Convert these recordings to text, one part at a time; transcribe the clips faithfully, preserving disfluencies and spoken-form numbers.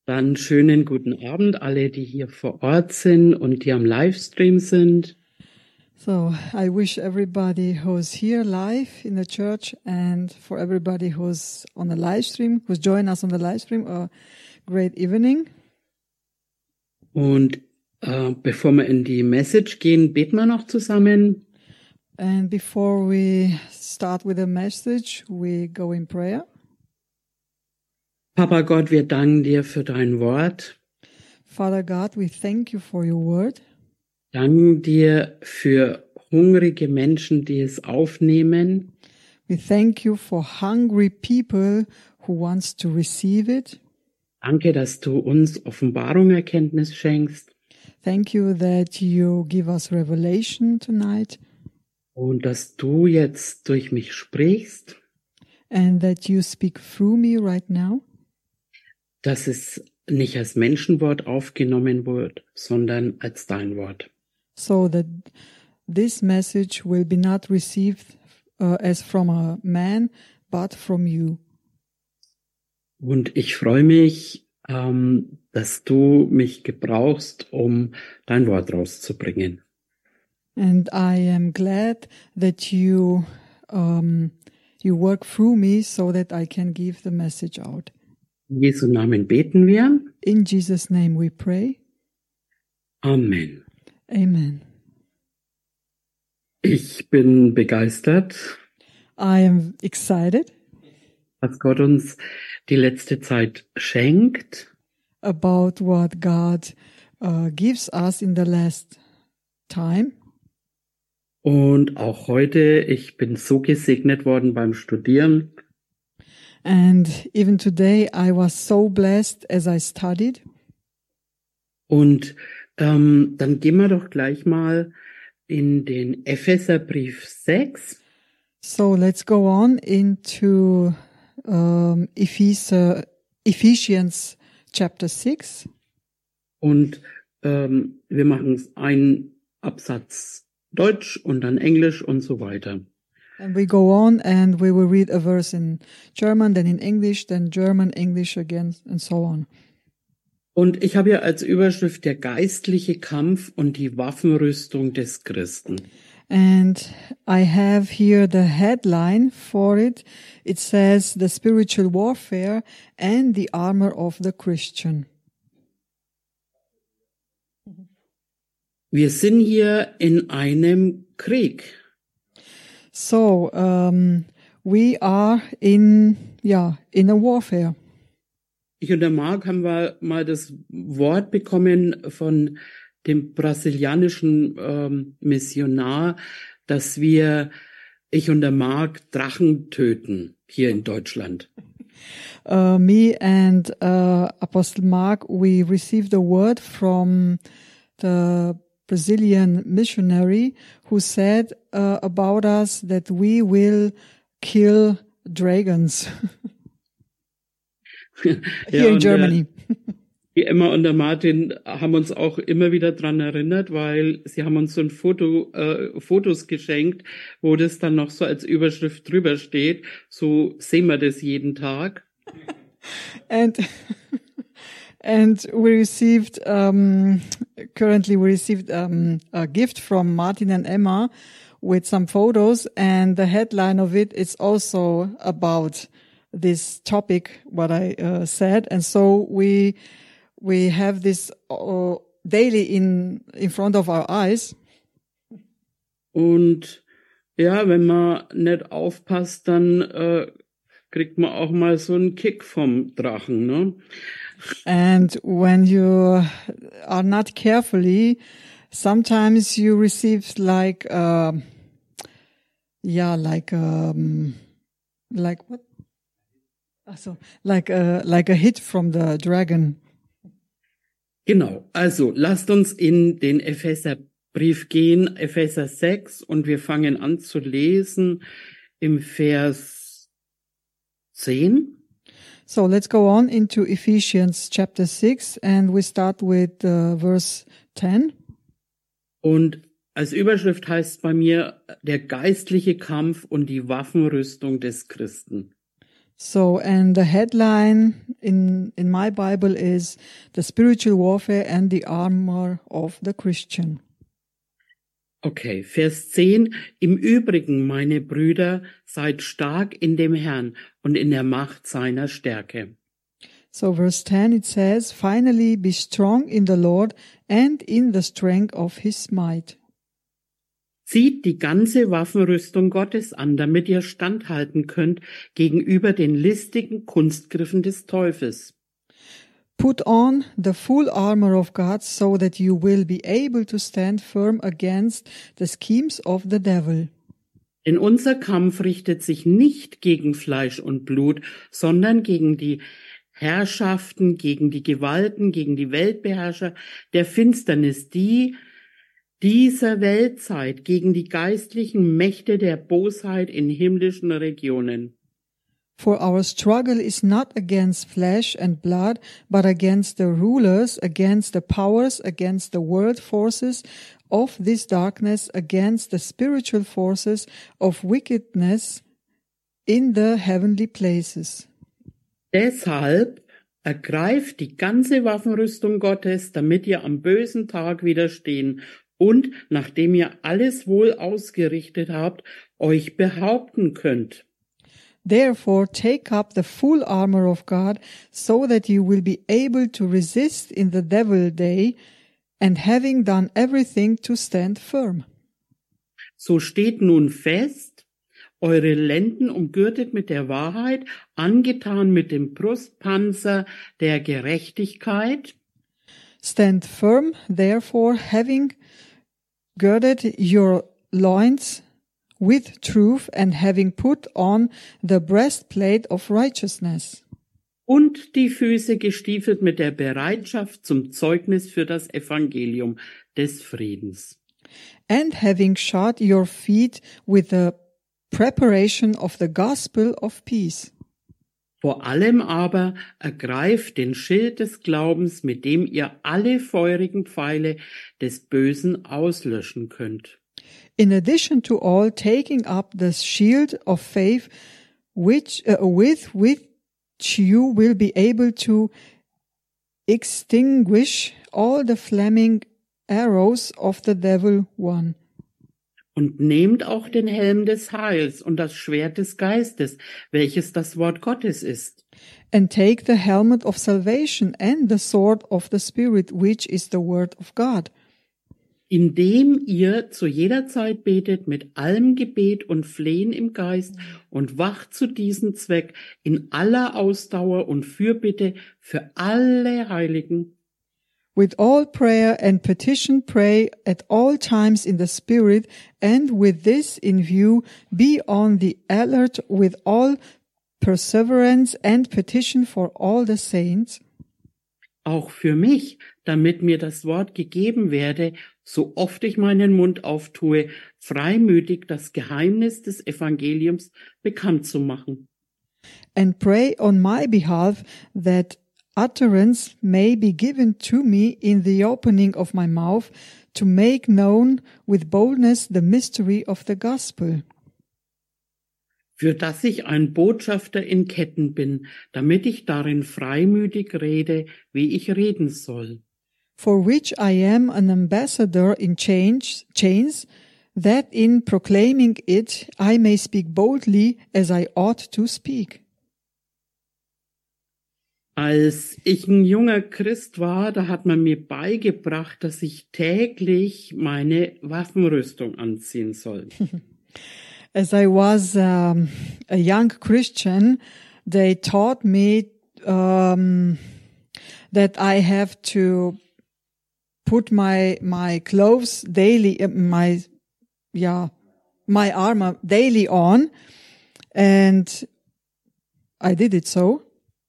Dann schönen guten Abend, alle, die hier vor Ort sind und die am Livestream sind. So I wish everybody who's here live in the church and for everybody who's on the live stream, who's joined us on the live stream, a great evening. Und äh, bevor wir in die Message gehen, beten wir noch zusammen. And before we start with the message, we go in prayer. Papa Gott, wir danken dir für dein Wort. Father God, we thank you for your word. Danken dir für hungrige Menschen, die es aufnehmen. We thank you for hungry people who wants to receive it. Danke, dass du uns Offenbarung, Erkenntnis schenkst. Thank you that you give us revelation tonight. Und dass du jetzt durch mich sprichst. And that you speak through me right now. Dass es nicht als Menschenwort aufgenommen wird, sondern als dein Wort. So that this message will be not received uh, as from a man, but from you. Und ich freue mich, ähm, dass du mich gebrauchst, um dein Wort rauszubringen. And I am glad that you um, you work through me so that I can give the message out. In Jesu Namen beten wir. In Jesus' name we pray. Amen. Amen. Ich bin begeistert, I am excited was Gott uns die letzte Zeit schenkt. about what God uh, gives us in the last time. Und auch heute, ich bin so gesegnet worden beim Studieren. And even today I was so blessed as I studied. Und ähm, dann gehen wir doch gleich mal in den Epheserbrief sechs. So let's go on into um, Ephes- Ephesians chapter six. Und ähm, wir machen einen Absatz Deutsch und dann Englisch und so weiter. And we go on and we will read a verse in German, then in English, then German, English again, and so on. Und ich habe ja als Überschrift der geistliche Kampf und die Waffenrüstung des Christen. And I have here the headline for it. It says the spiritual warfare and the armor of the Christian. Wir sind hier in einem Krieg. So um, we are in, yeah, in a warfare. Ich und der Marc haben wir mal das Wort bekommen von dem brasilianischen ähm, Missionar, dass wir, ich und der Marc, Drachen töten hier in Deutschland. Uh, me and uh, Apostle Mark, we received a word from the Brazilian missionary who said uh, about us that we will kill dragons here Ja, in und Germany. Der, die Emma und der Martin haben uns auch immer wieder dran erinnert, weil sie haben uns so ein Foto, äh, Fotos geschenkt, wo das dann noch so als Überschrift drüber steht. So sehen wir das jeden Tag. And and we received um, currently we received um, a gift from Martin and Emma with some photos, and the headline of it is also about this topic what I uh, said, and so we we have this uh, daily in in front of our eyes. Und ja, wenn man nicht aufpasst, dann äh, kriegt man auch mal so einen Kick vom Drachen, ne? And when you are not carefully, sometimes you receive like, uh, yeah, like, um, like what? Also, like a like a hit from the dragon. Genau, also lasst uns in den Epheserbrief gehen, Epheser sechs, und wir fangen an zu lesen im Vers zehn. So let's go on into Ephesians chapter six, and we start with uh, verse ten. Und als Überschrift heißt bei mir der geistliche Kampf und die Waffenrüstung des Christen. So, and the headline in, in my Bible is The Spiritual Warfare and the Armor of the Christian. Okay, Vers zehn. Im Übrigen, meine Brüder, seid stark in dem Herrn und in der Macht seiner Stärke. So verse ten, it says, finally be strong in the Lord and in the strength of his might. Zieht die ganze Waffenrüstung Gottes an, damit ihr standhalten könnt gegenüber den listigen Kunstgriffen des Teufels. Put on the full armor of God so that you will be able to stand firm against the schemes of the devil. Denn unser Kampf richtet sich nicht gegen Fleisch und Blut, sondern gegen die Herrschaften, gegen die Gewalten, gegen die Weltbeherrscher der Finsternis, die dieser Weltzeit, gegen die geistlichen Mächte der Bosheit in himmlischen Regionen. For our struggle is not against flesh and blood, but against the rulers, against the powers, against the world forces of this darkness, against the spiritual forces of wickedness in the heavenly places. Deshalb ergreift die ganze Waffenrüstung Gottes, damit ihr am bösen Tag widerstehen und, nachdem ihr alles wohl ausgerichtet habt, euch behaupten könnt. Therefore, take up the full armor of God, so that you will be able to resist in the devil day, and having done everything to stand firm. So steht nun fest, eure Lenden umgürtet mit der Wahrheit, angetan mit dem Brustpanzer der Gerechtigkeit. Stand firm, therefore, having girded your loins with truth and having put on the breastplate of righteousness. Und die Füße gestiefelt mit der Bereitschaft zum Zeugnis für das Evangelium des Friedens. And having shod your feet with the preparation of the gospel of peace. Vor allem aber ergreift den Schild des Glaubens, mit dem ihr alle feurigen Pfeile des Bösen auslöschen könnt. In addition to all, taking up the shield of faith, which uh, with which you will be able to extinguish all the flaming arrows of the devil one. Und nehmt auch den Helm des Heils und das Schwert des Geistes, welches das Wort Gottes ist. And take the helmet of salvation and the sword of the Spirit, which is the word of God. Indem ihr zu jeder Zeit betet mit allem Gebet und Flehen im Geist und wacht zu diesem Zweck in aller Ausdauer und Fürbitte für alle Heiligen. With all prayer and petition pray at all times in the Spirit, and with this in view be on the alert with all perseverance and petition for all the saints. Auch für mich, damit mir das Wort gegeben werde, so oft ich meinen Mund auftue, freimütig das Geheimnis des Evangeliums bekannt zu machen. And pray on my behalf that utterance may be given to me in the opening of my mouth to make known with boldness the mystery of the gospel. Für das ich ein Botschafter in Ketten bin, damit ich darin freimütig rede, wie ich reden soll. For which I am an ambassador in chains, chains, that in proclaiming it I may speak boldly as I ought to speak. Als ich ein junger Christ war, da hat man mir beigebracht, dass ich täglich meine Waffenrüstung anziehen soll. As I was um, a young Christian, they taught me um, that I have to put my my clothes daily, my yeah, my armor daily on, and I did it so.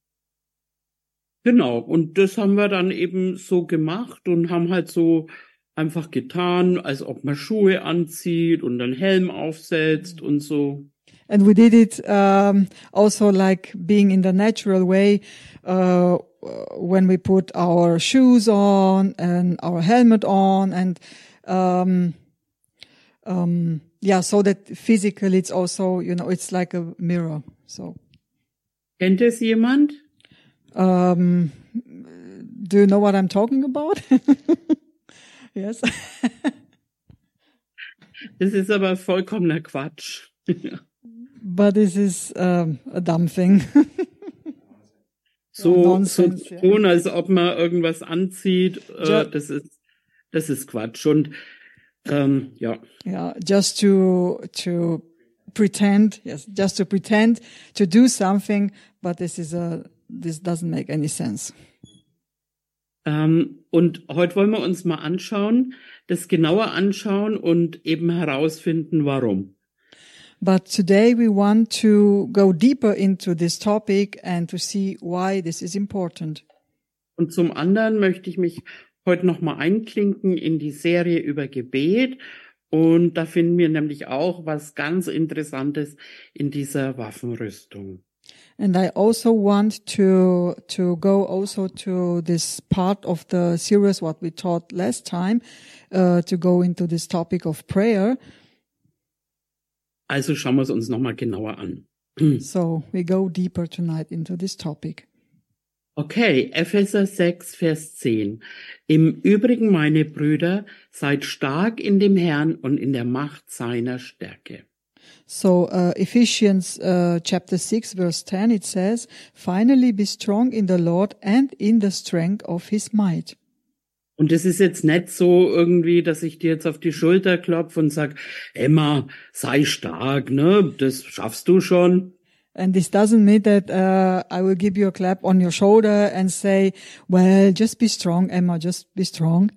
Genau, und das haben wir dann eben so gemacht und haben halt so einfach getan, als ob man Schuhe anzieht und einen Helm aufsetzt und so. And we did it um, also like being in the natural way, uh, when we put our shoes on and our helmet on, and um, um, yeah, so that physically it's also, you know, it's like a mirror. So. Kennt es jemand? Um, do you know what I'm talking about? Yes. Das ist aber vollkommener Quatsch. But this is um, a dumb thing. So, Ja, so Nonsense, zu ja. tun, als ob man irgendwas anzieht, Ja. äh, das ist, das ist Quatsch. Und ähm, ja, Yeah, just to to pretend, yes, just to pretend to do something, but this is a this doesn't make any sense. ähm, und heute wollen wir uns mal anschauen, das genauer anschauen und eben herausfinden, warum. But today we want to go deeper into this topic and to see why this is important. Und zum anderen möchte ich mich heute nochmal einklinken in die Serie über Gebet. Und da finden wir nämlich auch was ganz Interessantes in dieser Waffenrüstung. And I also want to to go also to this part of the series what we taught last time, uh, to go into this topic of prayer. Also schauen wir es uns nochmal genauer an. So we go deeper tonight into this topic. Okay, Epheser sechs, Vers zehn. Im Übrigen, meine Brüder, seid stark in dem Herrn und in der Macht seiner Stärke. So uh, Ephesians uh, chapter six verse ten, it says, "Finally be strong in the Lord and in the strength of his might." Und es ist jetzt nicht so irgendwie, dass ich dir jetzt auf die Schulter klopfe und sag, Emma, sei stark, ne? Das schaffst du schon. And this doesn't mean that uh, I will give you a clap on your shoulder and say, "Well, just be strong, Emma, just be strong."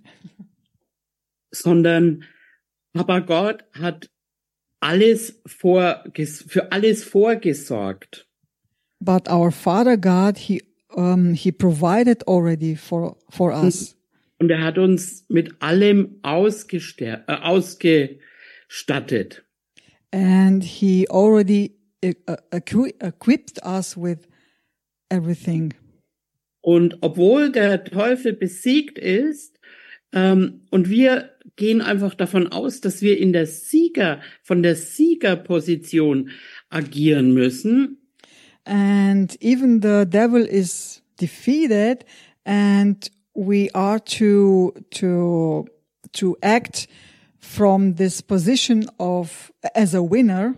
Sondern Papa Gott hat alles vor, für alles vorgesorgt. But our Father God, he um, he provided already for for us. Und er hat uns mit allem ausgester- äh, ausgestattet. And he already uh, equi- equipped us with everything. Und obwohl der Teufel besiegt ist, ähm, und wir gehen einfach davon aus, dass wir in der Sieger, von der Siegerposition agieren müssen. And even the devil is defeated, and we are to to to act from this position of as a winner.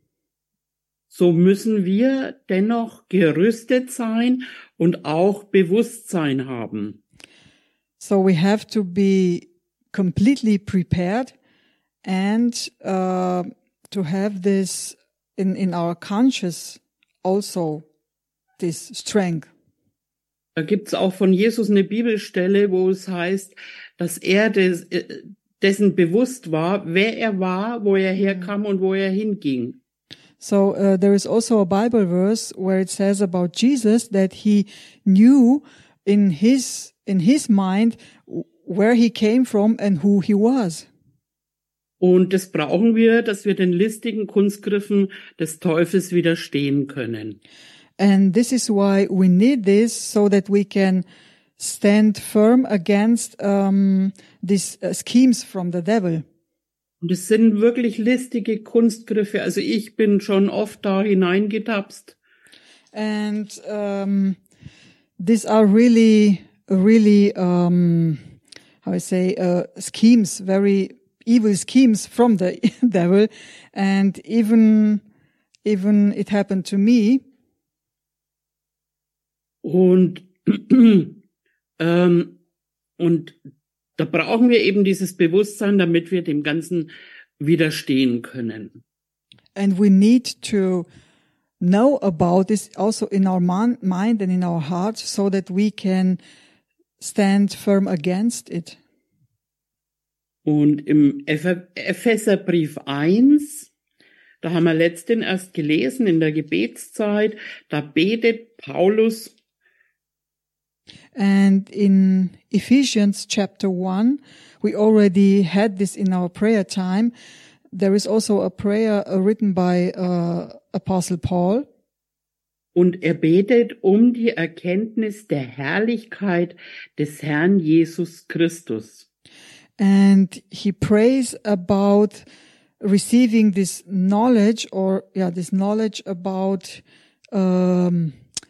So müssen wir dennoch gerüstet sein und auch Bewusstsein haben. So we have to be completely prepared and uh, to have this in in our conscious also this strength. Da gibt's auch von Jesus eine Bibelstelle, wo es heißt, dass er des, dessen bewusst war, wer er war, wo er herkam und wo er hinging. So uh, there is also a Bible verse where it says about Jesus that he knew in his in his mind where he came from and who he was. Und das brauchen wir, dass wir den listigen Kunstgriffen des Teufels widerstehen können. And this is why we need this, so that we can stand firm against um, these uh, schemes from the devil. Und es sind wirklich listige Kunstgriffe. Also ich bin schon oft da hineingetapst. And um, these are really, really, um, how I say, uh, schemes, very evil schemes from the devil. And even, even it happened to me. Und, ähm, und da brauchen wir eben dieses Bewusstsein, damit wir dem Ganzen widerstehen können. And we need to know about this also in our man, mind and in our heart, so that we can stand firm against it. Und im Epheserbrief eins, da haben wir letztens erst gelesen in der Gebetszeit, da betet Paulus. And in Ephesians chapter one, we already had this in our prayer time. There is also a prayer uh, written by uh, Apostle Paul. Und er betet um die Erkenntnis der Herrlichkeit des Herrn Jesus Christus. And he prays about receiving this knowledge, or yeah, this knowledge about um,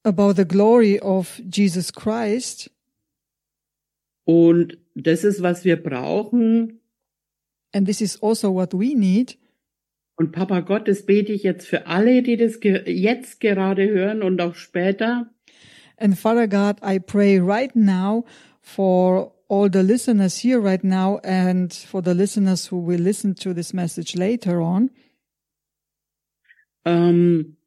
about the glory of Jesus Christ. Und das ist, was wir brauchen. And this is also what we need. Und Papa Gott, das bete ich jetzt für alle, die das ge- jetzt gerade hören und auch später. And Father God, I pray right now for all the listeners here right now and for the listeners who will listen to this message later on, Ähm,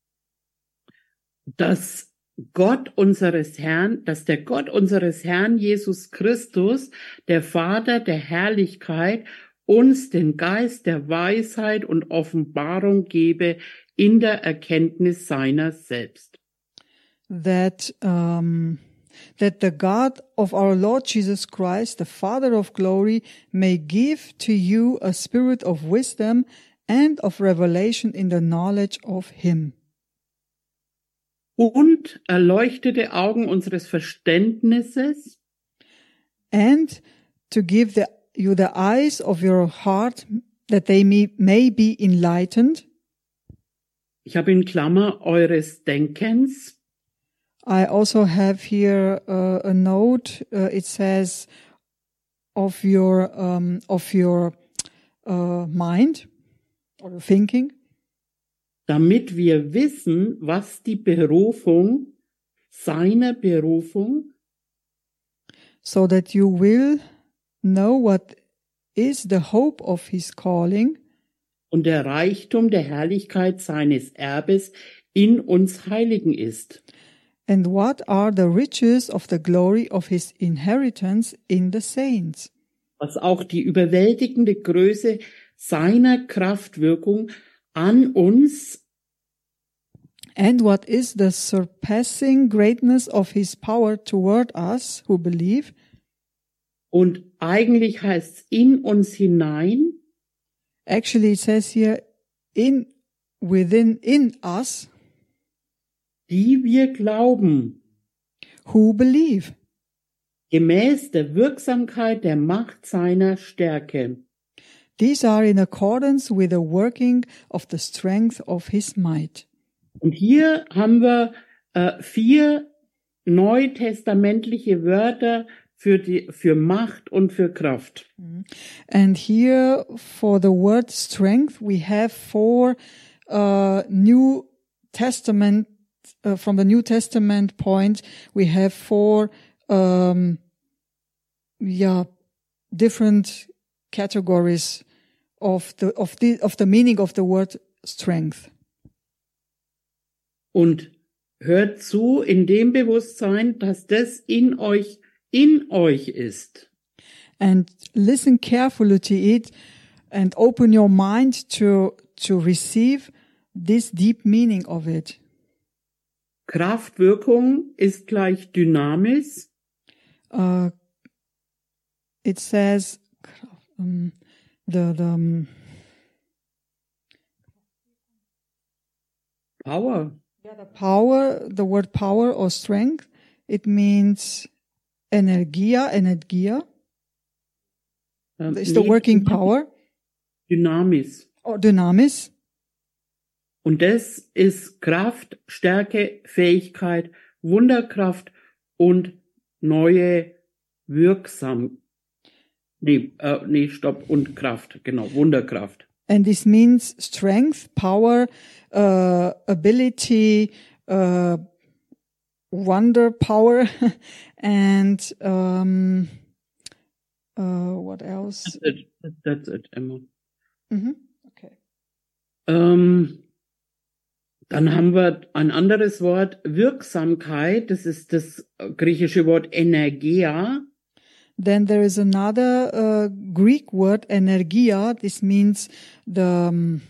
dass Gott unseres Herrn, dass der Gott unseres Herrn Jesus Christus, der Vater der Herrlichkeit, uns den Geist der Weisheit und Offenbarung gebe in der Erkenntnis seiner selbst. that um, that the God of our Lord Jesus Christ, the Father of glory, may give to you a spirit of wisdom and of revelation in the knowledge of him. Und erleuchtete Augen unseres Verständnisses, And to give the, you the eyes of your heart that they may, may be enlightened. ich habe in Klammer eures Denkens, I also have here uh, a note. Uh, it says of your um, of your uh, mind or thinking, damit wir wissen, was die Berufung seiner Berufung so that you will know what is the hope of his calling und der Reichtum der Herrlichkeit seines Erbes in uns Heiligen ist. and what are the riches of the glory of his inheritance in the saints. Was auch die überwältigende Größe seiner Kraftwirkung an uns And what is the surpassing greatness of his power toward us who believe? und eigentlich heißt es in uns hinein, Actually, it says here, in, within, in us, die wir glauben, who believe, gemäß der Wirksamkeit der Macht seiner Stärke. these are in accordance with the working of the strength of his might. Und hier haben wir äh, vier neutestamentliche Wörter für die für Macht und für Kraft. And here, for the word strength, we have four uh, New Testament, uh, from the New Testament point, we have four, um, yeah, different categories of the of the of the meaning of the word strength. Und hört zu in dem Bewusstsein, dass das in euch in euch ist. And listen carefully to it, and open your mind to to receive this deep meaning of it. Kraftwirkung ist gleich Dynamis. Uh, it says um, the the um, Power. yeah, the power, the word power or strength, it means energia, energia. Ähm, It's the nee, working power Dynamis. or dynamis. Und das ist Kraft, Stärke, Fähigkeit, Wunderkraft und neue Wirksam. Nee, äh, nee, stopp, und Kraft, genau, Wunderkraft. And this means strength, power, uh, ability, uh, wonder power, and um, uh, what else? That's it, that's it, Emma. Mhm. Okay. Ähm, dann haben wir ein anderes Wort, Wirksamkeit, das ist das griechische Wort Energia. Then there is another uh, Greek word, energia. This means the um,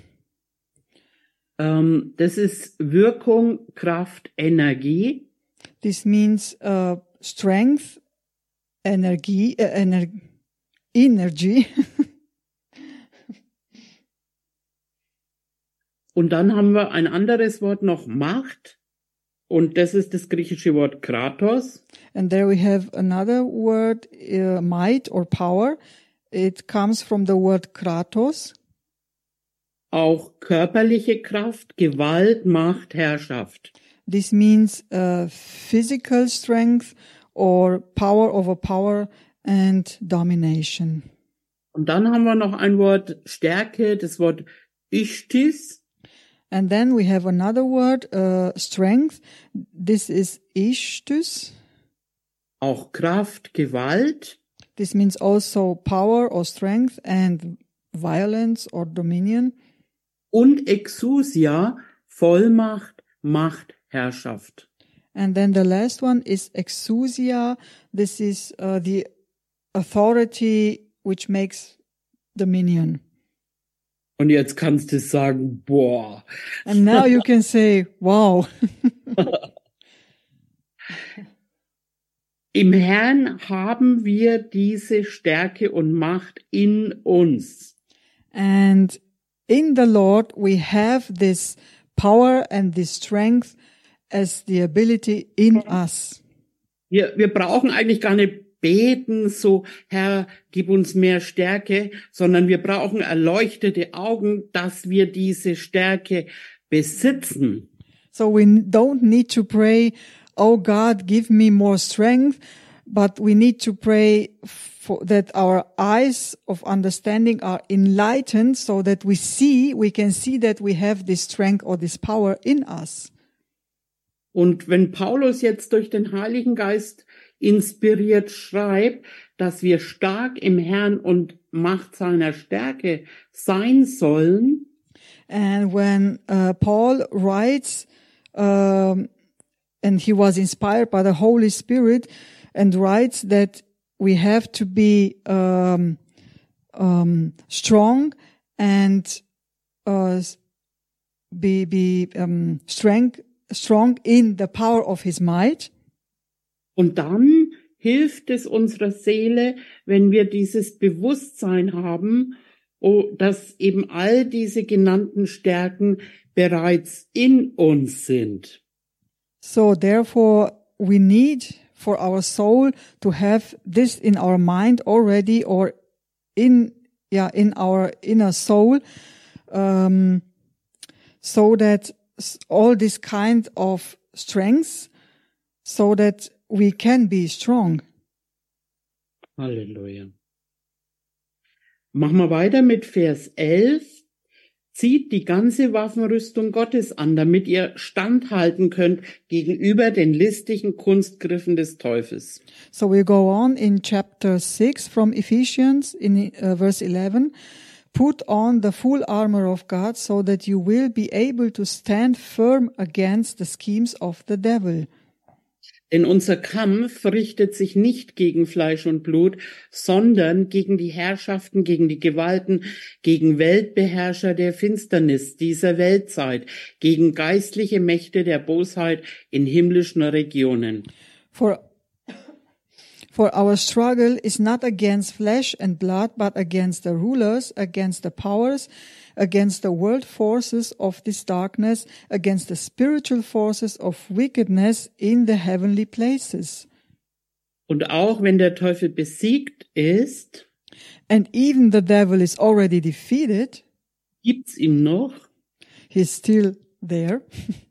Ähm, das ist Wirkung, Kraft, Energie. this means uh, strength, energy, uh, ener- energy. Und dann haben wir ein anderes Wort noch, Macht. Und das ist das griechische Wort Kratos. And there we have another word, uh, might or power. It comes from the word kratos. Auch körperliche Kraft, Gewalt, Macht, Herrschaft. This means uh, physical strength or power over power and domination. Und dann haben wir noch ein Wort Stärke, das Wort Ichthys. And then we have another word, uh, strength. This is Ichthys. Auch Kraft, Gewalt. This means also power or strength and violence or dominion. Und Exousia, Vollmacht, Macht, Herrschaft. And then the last one is exousia. This is uh, the authority which makes dominion. Und jetzt kannst du sagen, boah. And now you can say, wow. Im Herrn haben wir diese Stärke und Macht in uns. And in the Lord we have this power and this strength as the ability in us. Wir, wir brauchen eigentlich gar nicht beten, so Herr, gib uns mehr Stärke, sondern wir brauchen erleuchtete Augen, dass wir diese Stärke besitzen. So we don't need to pray, oh God, give me more strength, but we need to pray for that our eyes of understanding are enlightened so that we see, we can see that we have this strength or this power in us. Und wenn Paulus jetzt durch den Heiligen Geist inspiriert schreibt, dass wir stark im Herrn und Macht seiner Stärke sein sollen. And when uh, Paul writes, um, and he was inspired by the Holy Spirit, and writes that we have to be um, um, strong and uh, be be um, strength, strong in the power of His might. Und dann hilft es unserer Seele, wenn wir dieses Bewusstsein haben, oh, dass eben all diese genannten Stärken bereits in uns sind. So therefore we need for our soul to have this in our mind already, or in yeah in our inner soul, um, so that all this kind of strengths, so that we can be strong. Halleluja. Machen wir weiter mit Vers elf. Zieht die ganze Waffenrüstung Gottes an, damit ihr standhalten könnt gegenüber den listigen Kunstgriffen des Teufels. So we go on in chapter six from Ephesians in uh, verse eleven. Put on the full armor of God so that you will be able to stand firm against the schemes of the devil. Denn unser Kampf richtet sich nicht gegen Fleisch und Blut, sondern gegen die Herrschaften, gegen die Gewalten, gegen Weltbeherrscher der Finsternis dieser Weltzeit, gegen geistliche Mächte der Bosheit in himmlischen Regionen. For For our struggle is not against flesh and blood, but against the rulers, against the powers, against the world forces of this darkness, against the spiritual forces of wickedness in the heavenly places. Und auch wenn der Teufel besiegt ist, and even the devil is already defeated, gibt's ihm noch. He's still there.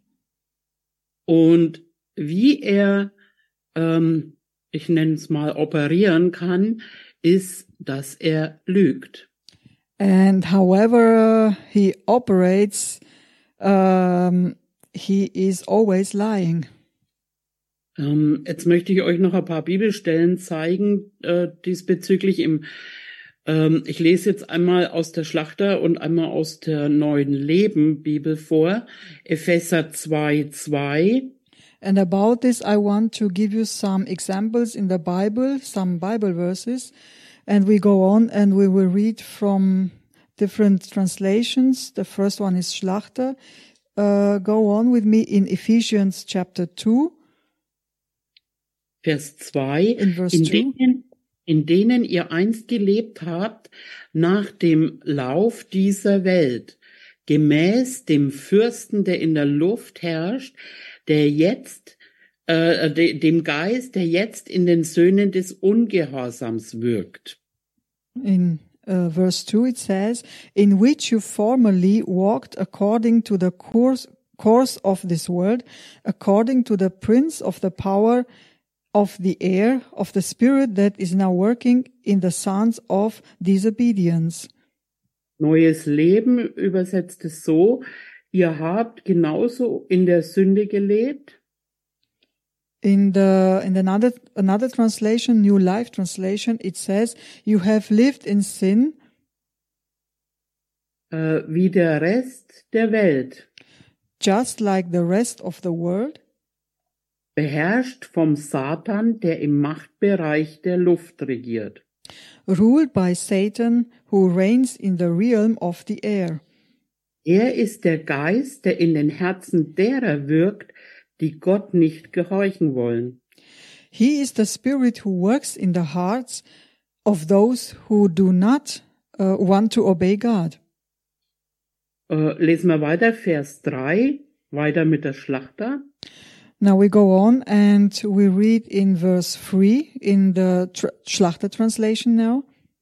Und wie er ähm, ich nenne es mal, operieren kann, ist, dass er lügt. And however he operates, um, he is always lying. Ähm, jetzt möchte ich euch noch ein paar Bibelstellen zeigen, äh, diesbezüglich im, ähm, ich lese jetzt einmal aus der Schlachter und einmal aus der Neuen Leben Bibel vor, Epheser zwei, zwei. And about this, I want to give you some examples in the Bible, some Bible verses, and we go on and we will read from different translations. The first one is Schlachter. Uh, go on with me in Ephesians chapter two. Vers zwei. In verse in two. Denen, in denen ihr einst gelebt habt, nach dem Lauf dieser Welt, gemäß dem Fürsten, der in der Luft herrscht, der jetzt, äh, de, dem Geist, der jetzt in den Söhnen des Ungehorsams wirkt. In uh, verse two it says, in which you formerly walked according to the course, course of this world, according to the prince of the power of the air, of the spirit that is now working in the sons of disobedience. Neues Leben übersetzt es so: Ihr habt genauso in der Sünde gelebt. In the in another another translation, New Life Translation, it says, "You have lived in sin." Äh, wie der Rest der Welt, Just like the rest of the world, beherrscht vom Satan, der im Machtbereich der Luft regiert. ruled by Satan, who reigns in the realm of the air. Er ist der Geist, der in den Herzen derer wirkt, die Gott nicht gehorchen wollen. He is the spirit who works in the hearts of those who do not uh, want to obey God. Äh, lesen wir weiter, Vers drei, weiter mit der Schlachter. Now we go on and we read in verse three in the tr- Schlachter translation now.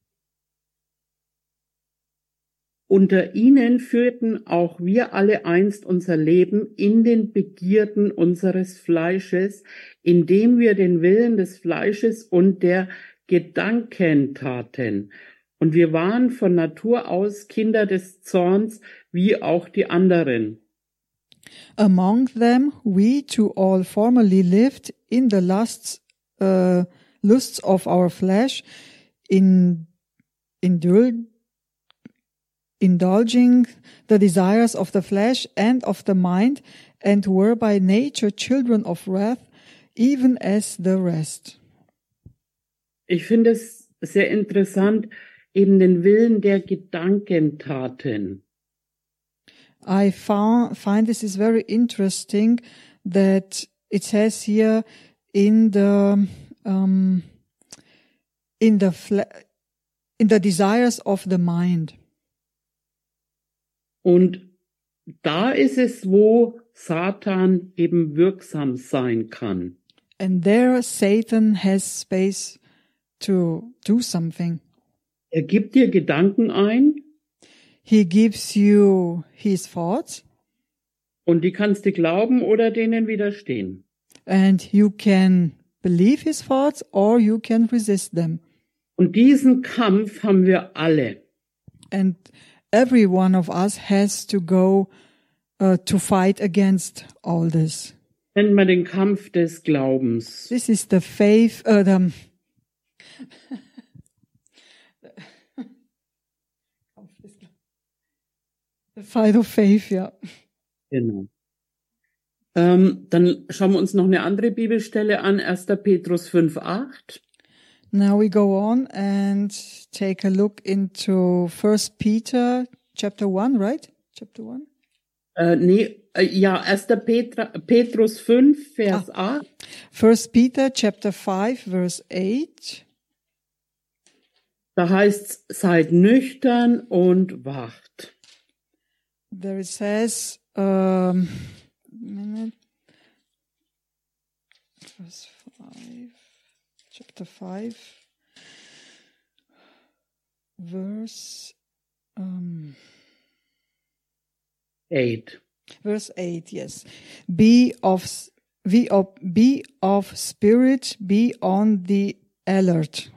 Unter ihnen führten auch wir alle einst unser Leben in den Begierden unseres Fleisches, indem wir den Willen des Fleisches und der Gedanken taten. Und wir waren von Natur aus Kinder des Zorns, wie auch die anderen. Among them we too all formerly lived in the lusts uh, lusts of our flesh, in indul- indulging the desires of the flesh and of the mind, and were by nature children of wrath, even as the rest. Ich finde es sehr interessant, eben den Willen der Gedanken taten. I found, find this is very interesting that it says here in the um, in the fle- in the desires of the mind. Und da ist es, wo Satan eben wirksam sein kann. And there Satan has space to do something. Er gibt dir Gedanken ein He gives you his thoughts und die kannst du glauben oder denen widerstehen. and you can believe his thoughts or you can resist them. Und diesen Kampf haben wir alle. And every one of us has to go uh, to fight against all this. Nennt man den Kampf des Glaubens. This is the faith, uh, the, the fight of faith, yeah. Genau. Ähm, dann schauen wir uns noch eine andere Bibelstelle an, erster Petrus fünf acht. Now we go on and take a look into First Peter chapter one, right? Chapter one. Äh, nee, äh, ja, erster Petra, Petrus fünf, Vers acht. First Peter chapter five, verse eight. Da heißt's, seid nüchtern und wacht. There it says, um, minute, verse five, chapter five, verse, um, Eight. verse eight, yes. Be of, be of, be of spirit, be on the alert.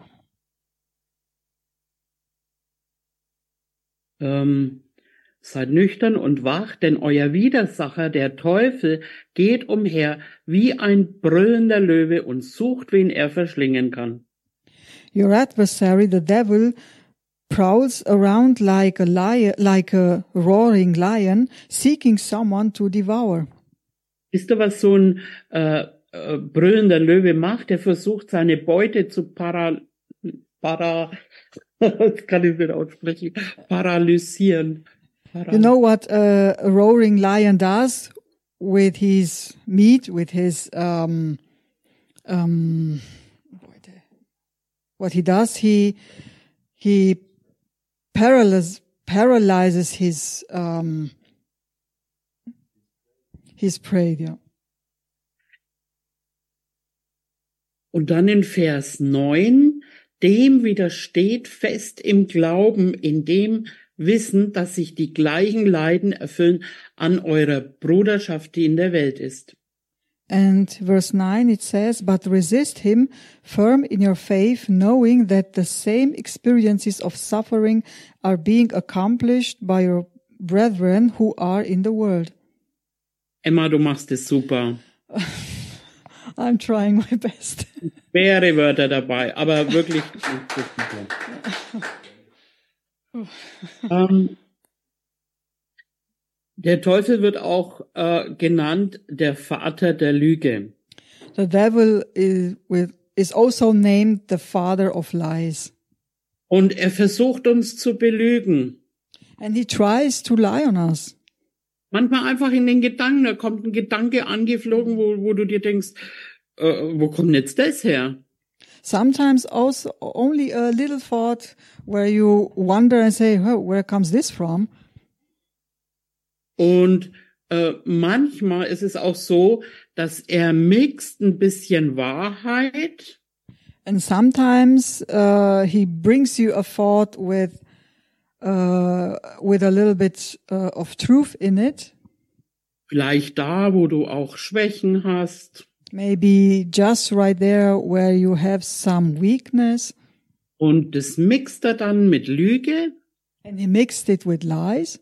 Ähm, seid nüchtern und wach, denn euer Widersacher, der Teufel, geht umher wie ein brüllender Löwe und sucht, wen er verschlingen kann. Your adversary, the devil, prowls around like a lion, like a roaring lion, seeking someone to devour. Wisst ihr, was so ein äh, äh, brüllender Löwe macht? Er versucht, seine Beute zu para, para, das kann ich nicht aussprechen, paralysieren. Para- You know what a, a roaring lion does with his meat, with his um, um, what he does? He he paralyzes paralyzes his um, his prey. Yeah. Und dann in Vers neun, dem widersteht fest im Glauben, in dem, wissen, dass sich die gleichen Leiden erfüllen an eurer Bruderschaft, die in der Welt ist. And verse nine, it says, but resist him firm in your faith, knowing that the same experiences of suffering are being accomplished by your brethren who are in the world. Emma, du machst es super. I'm trying my best. Schwere Wörter dabei, aber wirklich. ähm, der Teufel wird auch äh, genannt der Vater der Lüge. The devil is, with, is also named the father of lies. Und er versucht uns zu belügen. And he tries to lie on us. Manchmal einfach in den Gedanken, da kommt ein Gedanke angeflogen, wo, wo du dir denkst, äh, wo kommt jetzt das her? Sometimes also only a little thought where you wonder and say, oh, where comes this from? Und äh, manchmal ist es auch so, dass er mixt ein bisschen Wahrheit. And sometimes uh, he brings you a thought with uh, with a little bit uh, of truth in it. Vielleicht da, wo du auch Schwächen hast. Maybe just right there where you have some weakness. Und das mixt er dann mit Lüge. And he mixed it with lies.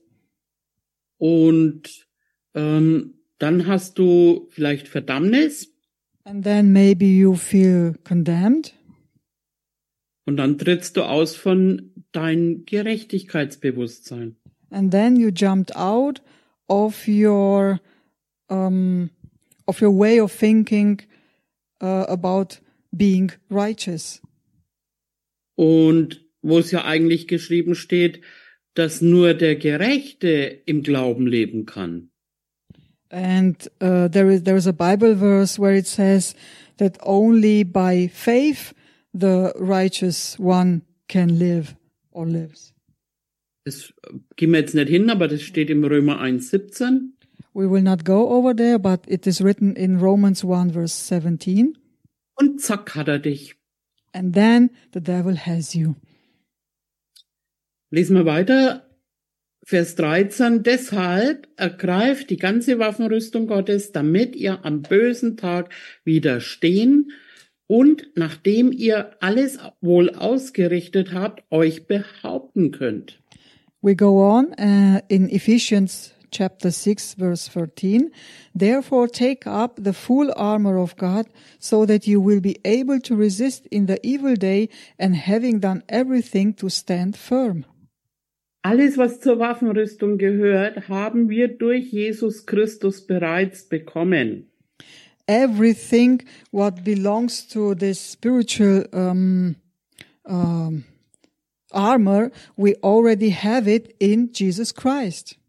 Und ähm, dann hast du vielleicht Verdammnis. And then maybe you feel condemned. Und dann trittst du aus von dein Gerechtigkeitsbewusstsein. And then you jumped out of your um, of your way of thinking uh, about being righteous. Und wo es ja eigentlich geschrieben steht, dass nur der Gerechte im Glauben leben kann. And uh, there is there is a Bible verse where it says that only by faith the righteous one can live or lives. Das gehen wir jetzt nicht hin, aber das steht im Römer eins siebzehn. We will not go over there, but it is written in Romans one verse seventeen. Und zack hat er dich. And then the devil has you. Lesen wir weiter. Vers dreizehn. Deshalb ergreift die ganze Waffenrüstung Gottes, damit ihr am bösen Tag widerstehen und nachdem ihr alles wohl ausgerichtet habt, euch behaupten könnt. We go on uh, in Ephesians chapter six verse thirteen. Therefore take up the full armor of God so that you will be able to resist in the evil day and having done everything to stand firm. Alles, was zur Waffenrüstung gehört, haben wir durch Jesus Christus bereits bekommen. Everything what belongs to this spiritual um, um, armor, we already have it in Jesus Christ.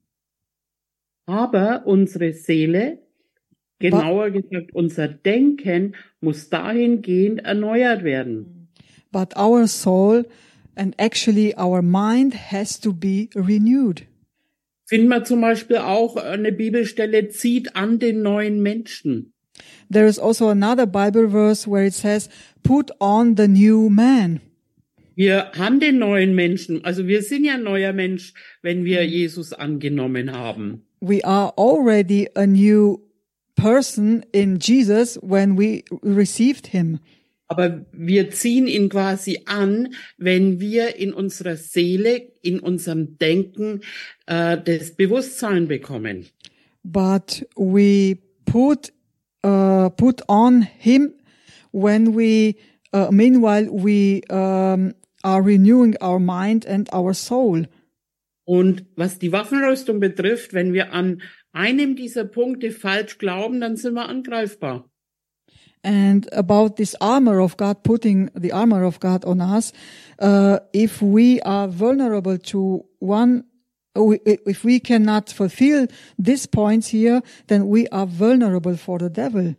Aber unsere Seele, genauer gesagt unser Denken, muss dahingehend erneuert werden. But our soul and actually our mind has to be renewed. Finden wir zum Beispiel auch eine Bibelstelle, zieht an den neuen Menschen. There is also another Bible verse where it says, put on the new man. Wir haben den neuen Menschen, also wir sind ja ein neuer Mensch, wenn wir Jesus angenommen haben. We are already a new person in Jesus when we received him. Aber wir ziehen ihn quasi an, wenn wir in unserer Seele, in unserem Denken äh, das Bewusstsein bekommen. But we put uh, put on him when we uh, meanwhile we um, are renewing our mind and our soul. Und was die Waffenrüstung betrifft, wenn wir an einem dieser Punkte falsch glauben, dann sind wir angreifbar. And about this armor of God, putting the armor of God on us, uh, if we are vulnerable to one, if we cannot fulfill these points here, then we are vulnerable for the devil.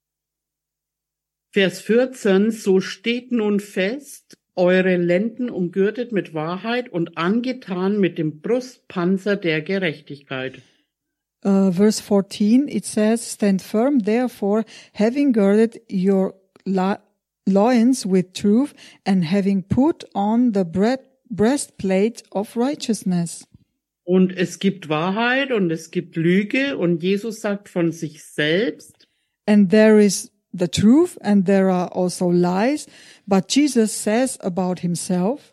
Vers vierzehn, so steht nun fest, eure Lenden umgürtet mit Wahrheit und angetan mit dem Brustpanzer der Gerechtigkeit. Uh, verse fourteen, it says, stand firm, therefore, having girded your lo- loins with truth, and having put on the bread, breastplate of righteousness. Und es gibt Wahrheit und es gibt Lüge und Jesus sagt von sich selbst, And there is the truth and there are also lies, but Jesus says about himself,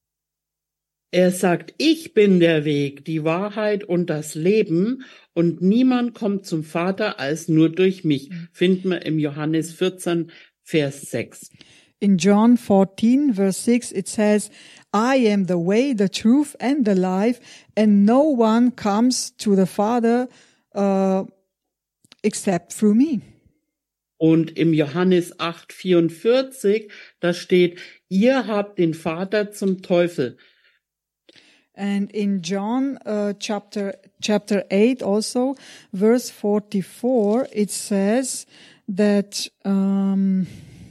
er sagt, ich bin der Weg, die Wahrheit und das Leben und niemand kommt zum Vater als nur durch mich. Finden wir im Johannes vierzehn, Vers sechs. in John fourteen verse six, it says, I am the way, the truth and the life, and no one comes to the Father uh, except through me. Und im Johannes acht, vierundvierzig, da steht, ihr habt den Vater zum Teufel. And in John uh, chapter chapter eight also, verse forty-four, it says that um,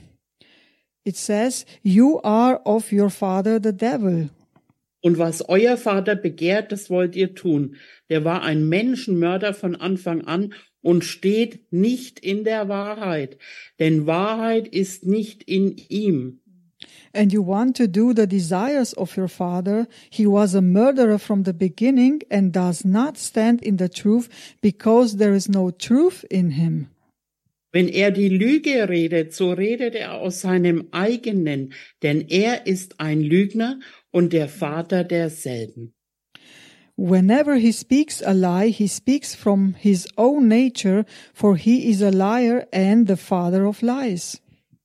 it says, you are of your father the devil. Und was euer Vater begehrt, das wollt ihr tun. Der war ein Menschenmörder von Anfang an und steht nicht in der Wahrheit, denn Wahrheit ist nicht in ihm. And you want to do the desires of your father. He was a murderer from the beginning and does not stand in the truth because there is no truth in him. Wenn er die Lüge redet, so redet er aus seinem eigenen, denn er ist ein Lügner und der Vater derselben. Whenever he speaks a lie, he speaks from his own nature, for he is a liar and the father of lies.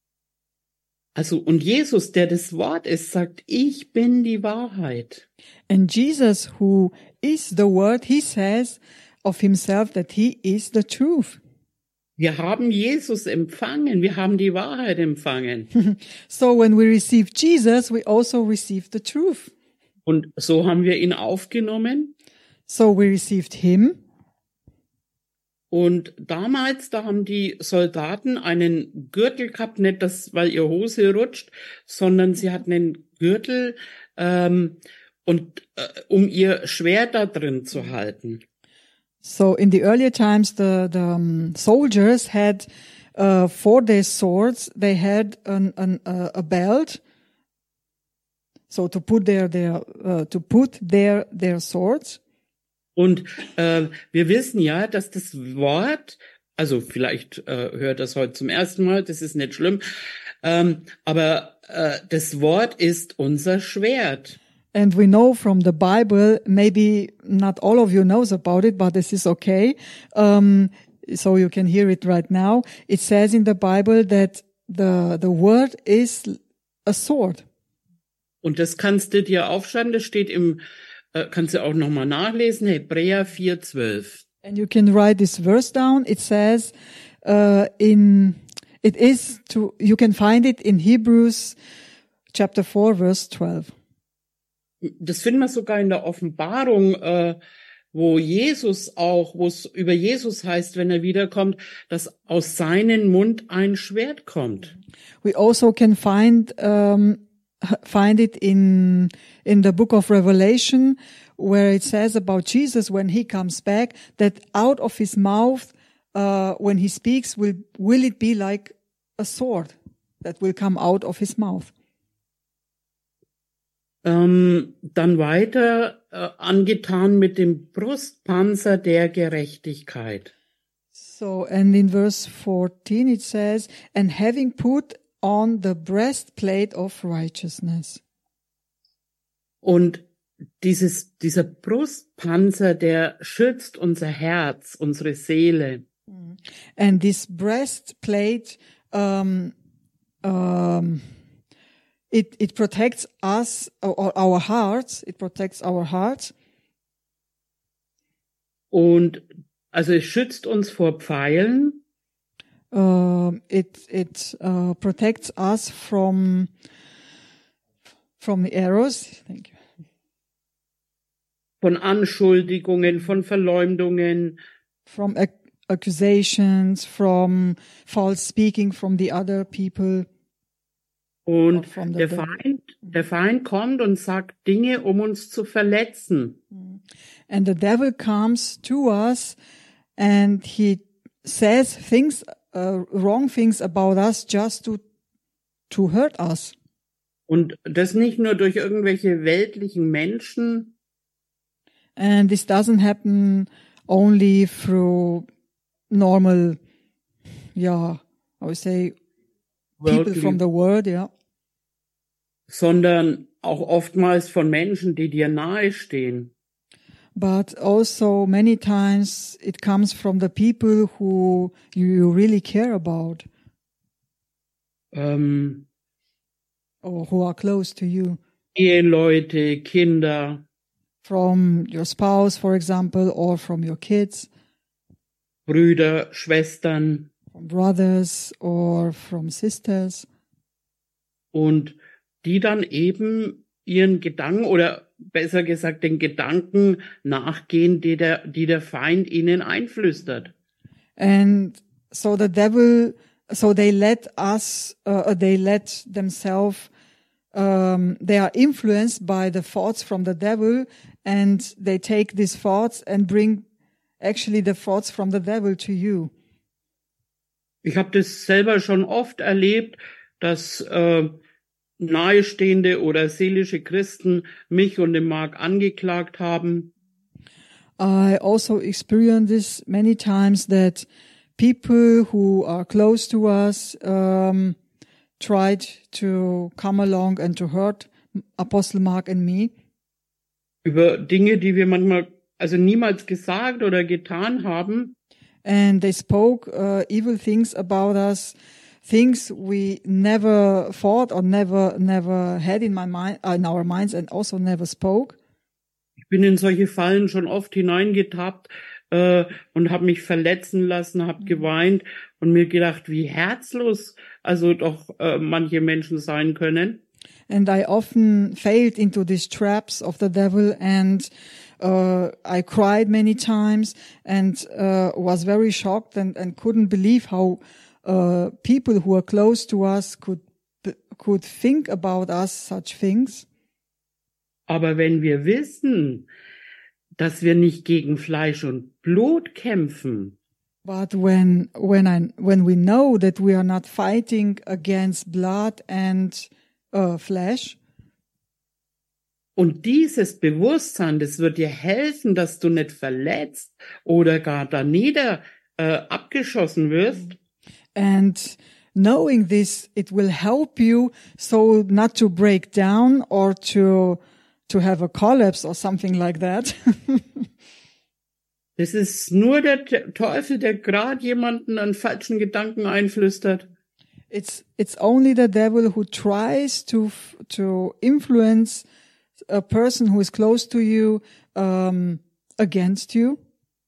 Also, und Jesus, der das Wort ist, sagt, ich bin die Wahrheit. And Jesus, who is the word, he says of himself that he is the truth. Wir haben Jesus empfangen, wir haben die Wahrheit empfangen. So when we receive Jesus, we also receive the truth. Und so haben wir ihn aufgenommen. So we received him. Und damals, da haben die Soldaten einen Gürtel gehabt, nicht das, weil ihr Hose rutscht, sondern sie hatten einen Gürtel, ähm, und äh, um ihr Schwert da drin zu halten. So in the earlier times, the, the um, soldiers had, uh, for their swords, they had an, an, uh, a belt. So to put their, their, uh, to put their, their swords. Und äh, wir wissen ja, dass das Wort, also vielleicht äh, hört das heute zum ersten Mal, das ist nicht schlimm, ähm, aber äh, das Wort ist unser Schwert. And we know from the Bible, maybe not all of you knows about it, but this is okay. Um, so you can hear it right now. It says in the Bible that the, the word is a sword. Und das kannst du dir aufschreiben, das steht im, äh, kannst du auch nochmal nachlesen, Hebräer vier, zwölf. And you can write this verse down. It says, uh, in, it is to, you can find it in Hebrews chapter four, verse twelve. Das finden wir sogar in der Offenbarung, äh, wo Jesus auch, wo es über Jesus heißt, wenn er wiederkommt, dass aus seinem Mund ein Schwert kommt. We also can find, um, find it in, in the book of Revelation, where it says about Jesus when he comes back, that out of his mouth, uh, when he speaks, will, will it be like a sword that will come out of his mouth. Ähm, dann weiter, äh, angetan mit dem Brustpanzer der Gerechtigkeit. So, and in verse fourteen it says, and having put on the breastplate of righteousness. Und dieses, dieser Brustpanzer, der schützt unser Herz, unsere Seele. And this breastplate, um, um, it, it protects us, or our hearts, it protects our hearts. Und also es schützt uns vor Pfeilen. Um, it, it, uh, protects us from, from the arrows. Thank you. Von Anschuldigungen, von Verleumdungen. From ac- accusations, from false speaking from the other people. Und from the der devil. Feind, der Feind kommt und sagt Dinge, um uns zu verletzen. And the devil comes to us and he says things, uh, wrong things about us just to, to hurt us. Und das nicht nur durch irgendwelche weltlichen Menschen, And this doesn't happen only through normal, yeah, I would say people from worldly, the world, yeah. sondern auch oftmals von Menschen, die dir nahestehen. But also many times it comes from the people who you really care about Ähm, or who are close to you. Eheleute, Kinder, From your spouse, for example, or from your kids, Brüder, Schwestern. from brothers or from sisters. Und die dann eben ihren Gedanken oder besser gesagt den Gedanken nachgehen, die der, die der Feind ihnen einflüstert. And so the devil, so they let us, uh, they let themselves, um, they are influenced by the thoughts from the devil, and they take these thoughts and bring actually the thoughts from the devil to you. Ich habe das selber schon oft erlebt, dass äh, nahestehende oder seelische Christen mich und den Mark angeklagt haben. I also experienced this many times that people who are close to us um, tried to come along and to hurt Apostle Mark and me. Über Dinge, die wir manchmal, also niemals gesagt oder getan haben. And they spoke uh, evil things about us, things we never thought or never, never had in my mind, uh, in our minds, and also never spoke. Ich bin in solche Fallen schon oft hineingetappt äh, und habe mich verletzen lassen, habe geweint und mir gedacht, wie herzlos also doch äh, manche Menschen sein können. And I often failed into these traps of the devil, and uh, I cried many times and uh, was very shocked and, and couldn't believe how uh, people who are close to us could could think about us such things. Aber wenn wir wissen, dass wir nicht gegen Fleisch und Blut kämpfen, But when when I when we know that we are not fighting against blood and uh, flesh, und dieses Bewusstsein, das wird dir helfen, dass du nicht verletzt oder gar da nieder äh, abgeschossen wirst. and knowing this, it will help you so not to break down or to to have a collapse or something like that. Das ist nur der Teufel, der gerade jemanden einen falschen Gedanken einflüstert. It's it's only the devil who tries to to influence a person who is close to you um, against you.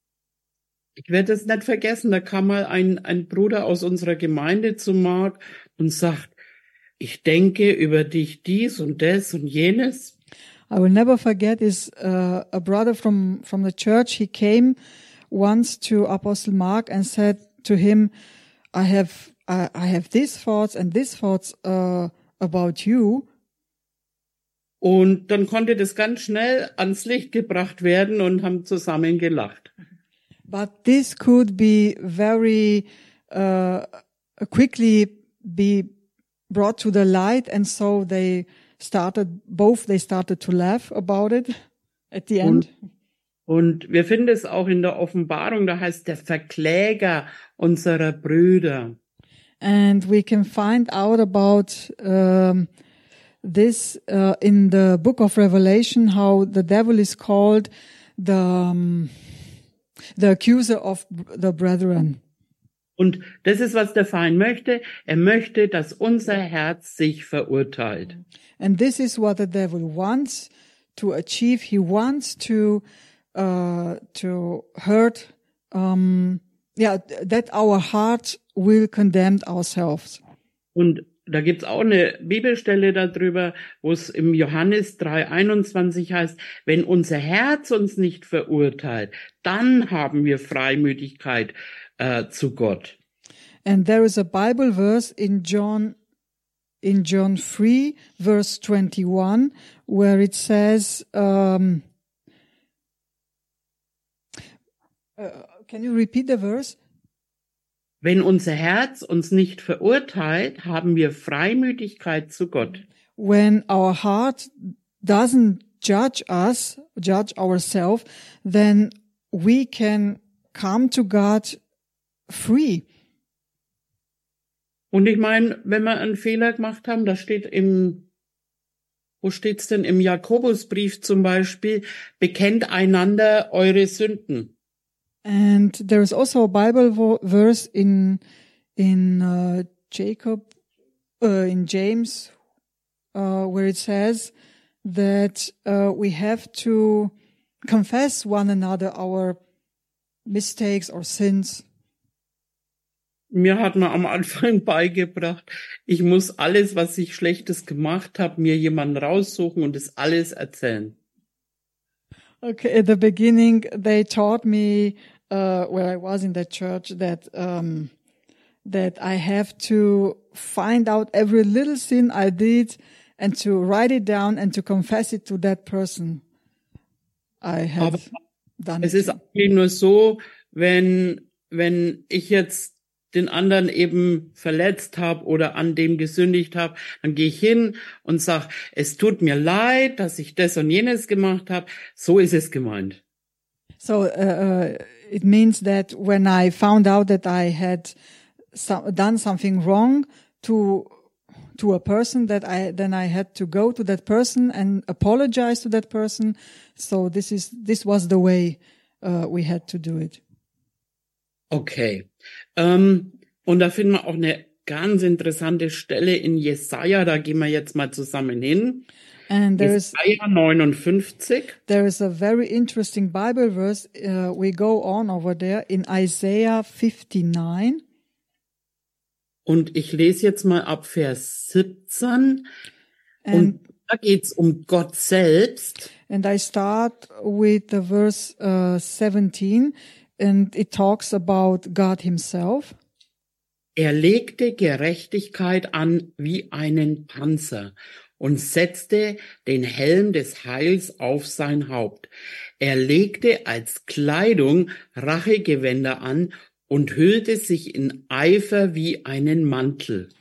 Ich werde es nicht vergessen, da kam mal ein, ein Bruder aus unserer Gemeinde zu Mark und sagt, ich denke über dich dies und das und jenes. I will never forget is uh, a brother from from the church. He came once to Apostle Mark and said to him, "I have I, I have these thoughts and these thoughts uh, about you." Und dann konnte das ganz schnell ans Licht gebracht werden und haben zusammen gelacht. But this could be very uh, quickly be brought to the light, and so they started both. They started to laugh about it at the end. Und, und wir finden es auch in der Offenbarung. Da heißt der Verkläger unserer Brüder. And we can find out about um, this uh, in the book of Revelation, how the devil is called the um, the accuser of the brethren. Und das ist, was der Feind möchte. Er möchte, dass unser Herz sich verurteilt. And this is what the devil wants to achieve. He wants to uh, to hurt, um, yeah, that our heart will condemn ourselves. Und da gibt's auch eine Bibelstelle darüber, wo es im Johannes drei einundzwanzig heißt, wenn unser Herz uns nicht verurteilt, dann haben wir Freimütigkeit äh, zu Gott. And there is a Bible verse in John in John three verse twenty-one where it says, um, uh, can you repeat the verse? Wenn unser Herz uns nicht verurteilt, haben wir Freimütigkeit zu Gott. When our heart doesn't judge us, judge ourselves, then we can come to God free. Und ich meine, wenn wir einen Fehler gemacht haben, das steht im, wo steht's denn? Im Jakobusbrief zum Beispiel, bekennt einander eure Sünden. And there is also a Bible vo- verse in in uh, Jacob, uh, in James, uh, where it says that uh, we have to confess one another our mistakes or sins. Mir hat man am Anfang beigebracht, ich muss alles, was ich Schlechtes gemacht habe, mir jemanden raussuchen und es alles erzählen. Okay, at the beginning, they taught me, uh, where I was in the church, that, um, that I have to find out every little sin I did and to write it down and to confess it to that person I had Aber done es it ist to. eigentlich nur so, wenn, wenn ich jetzt den anderen eben verletzt habe oder an dem gesündigt habe, dann gehe ich hin und sag, es tut mir leid, dass ich das und jenes gemacht habe. So ist es gemeint. So, uh, uh, it means that when I found out that I had so, done something wrong to to a person, that I then I had to go to that person and apologize to that person. So this is this was the way uh, we had to do it. Okay. Ähm, und da finden wir auch eine ganz interessante Stelle in Jesaja, da gehen wir jetzt mal zusammen hin. And there is Jesaja neunundfünfzig. there is a very interesting Bible verse. Uh, we go on over there in Isaiah fifty-nine. Und ich lese jetzt mal ab Vers siebzehn. And Und da geht's um Gott selbst. And I start with the verse uh, seventeen, and it talks about God himself. Er legte Gerechtigkeit an wie einen Panzer und setzte den Helm des Heils auf sein Haupt. Er legte als Kleidung Rachegewänder an und hüllte sich in Eifer wie einen Mantel.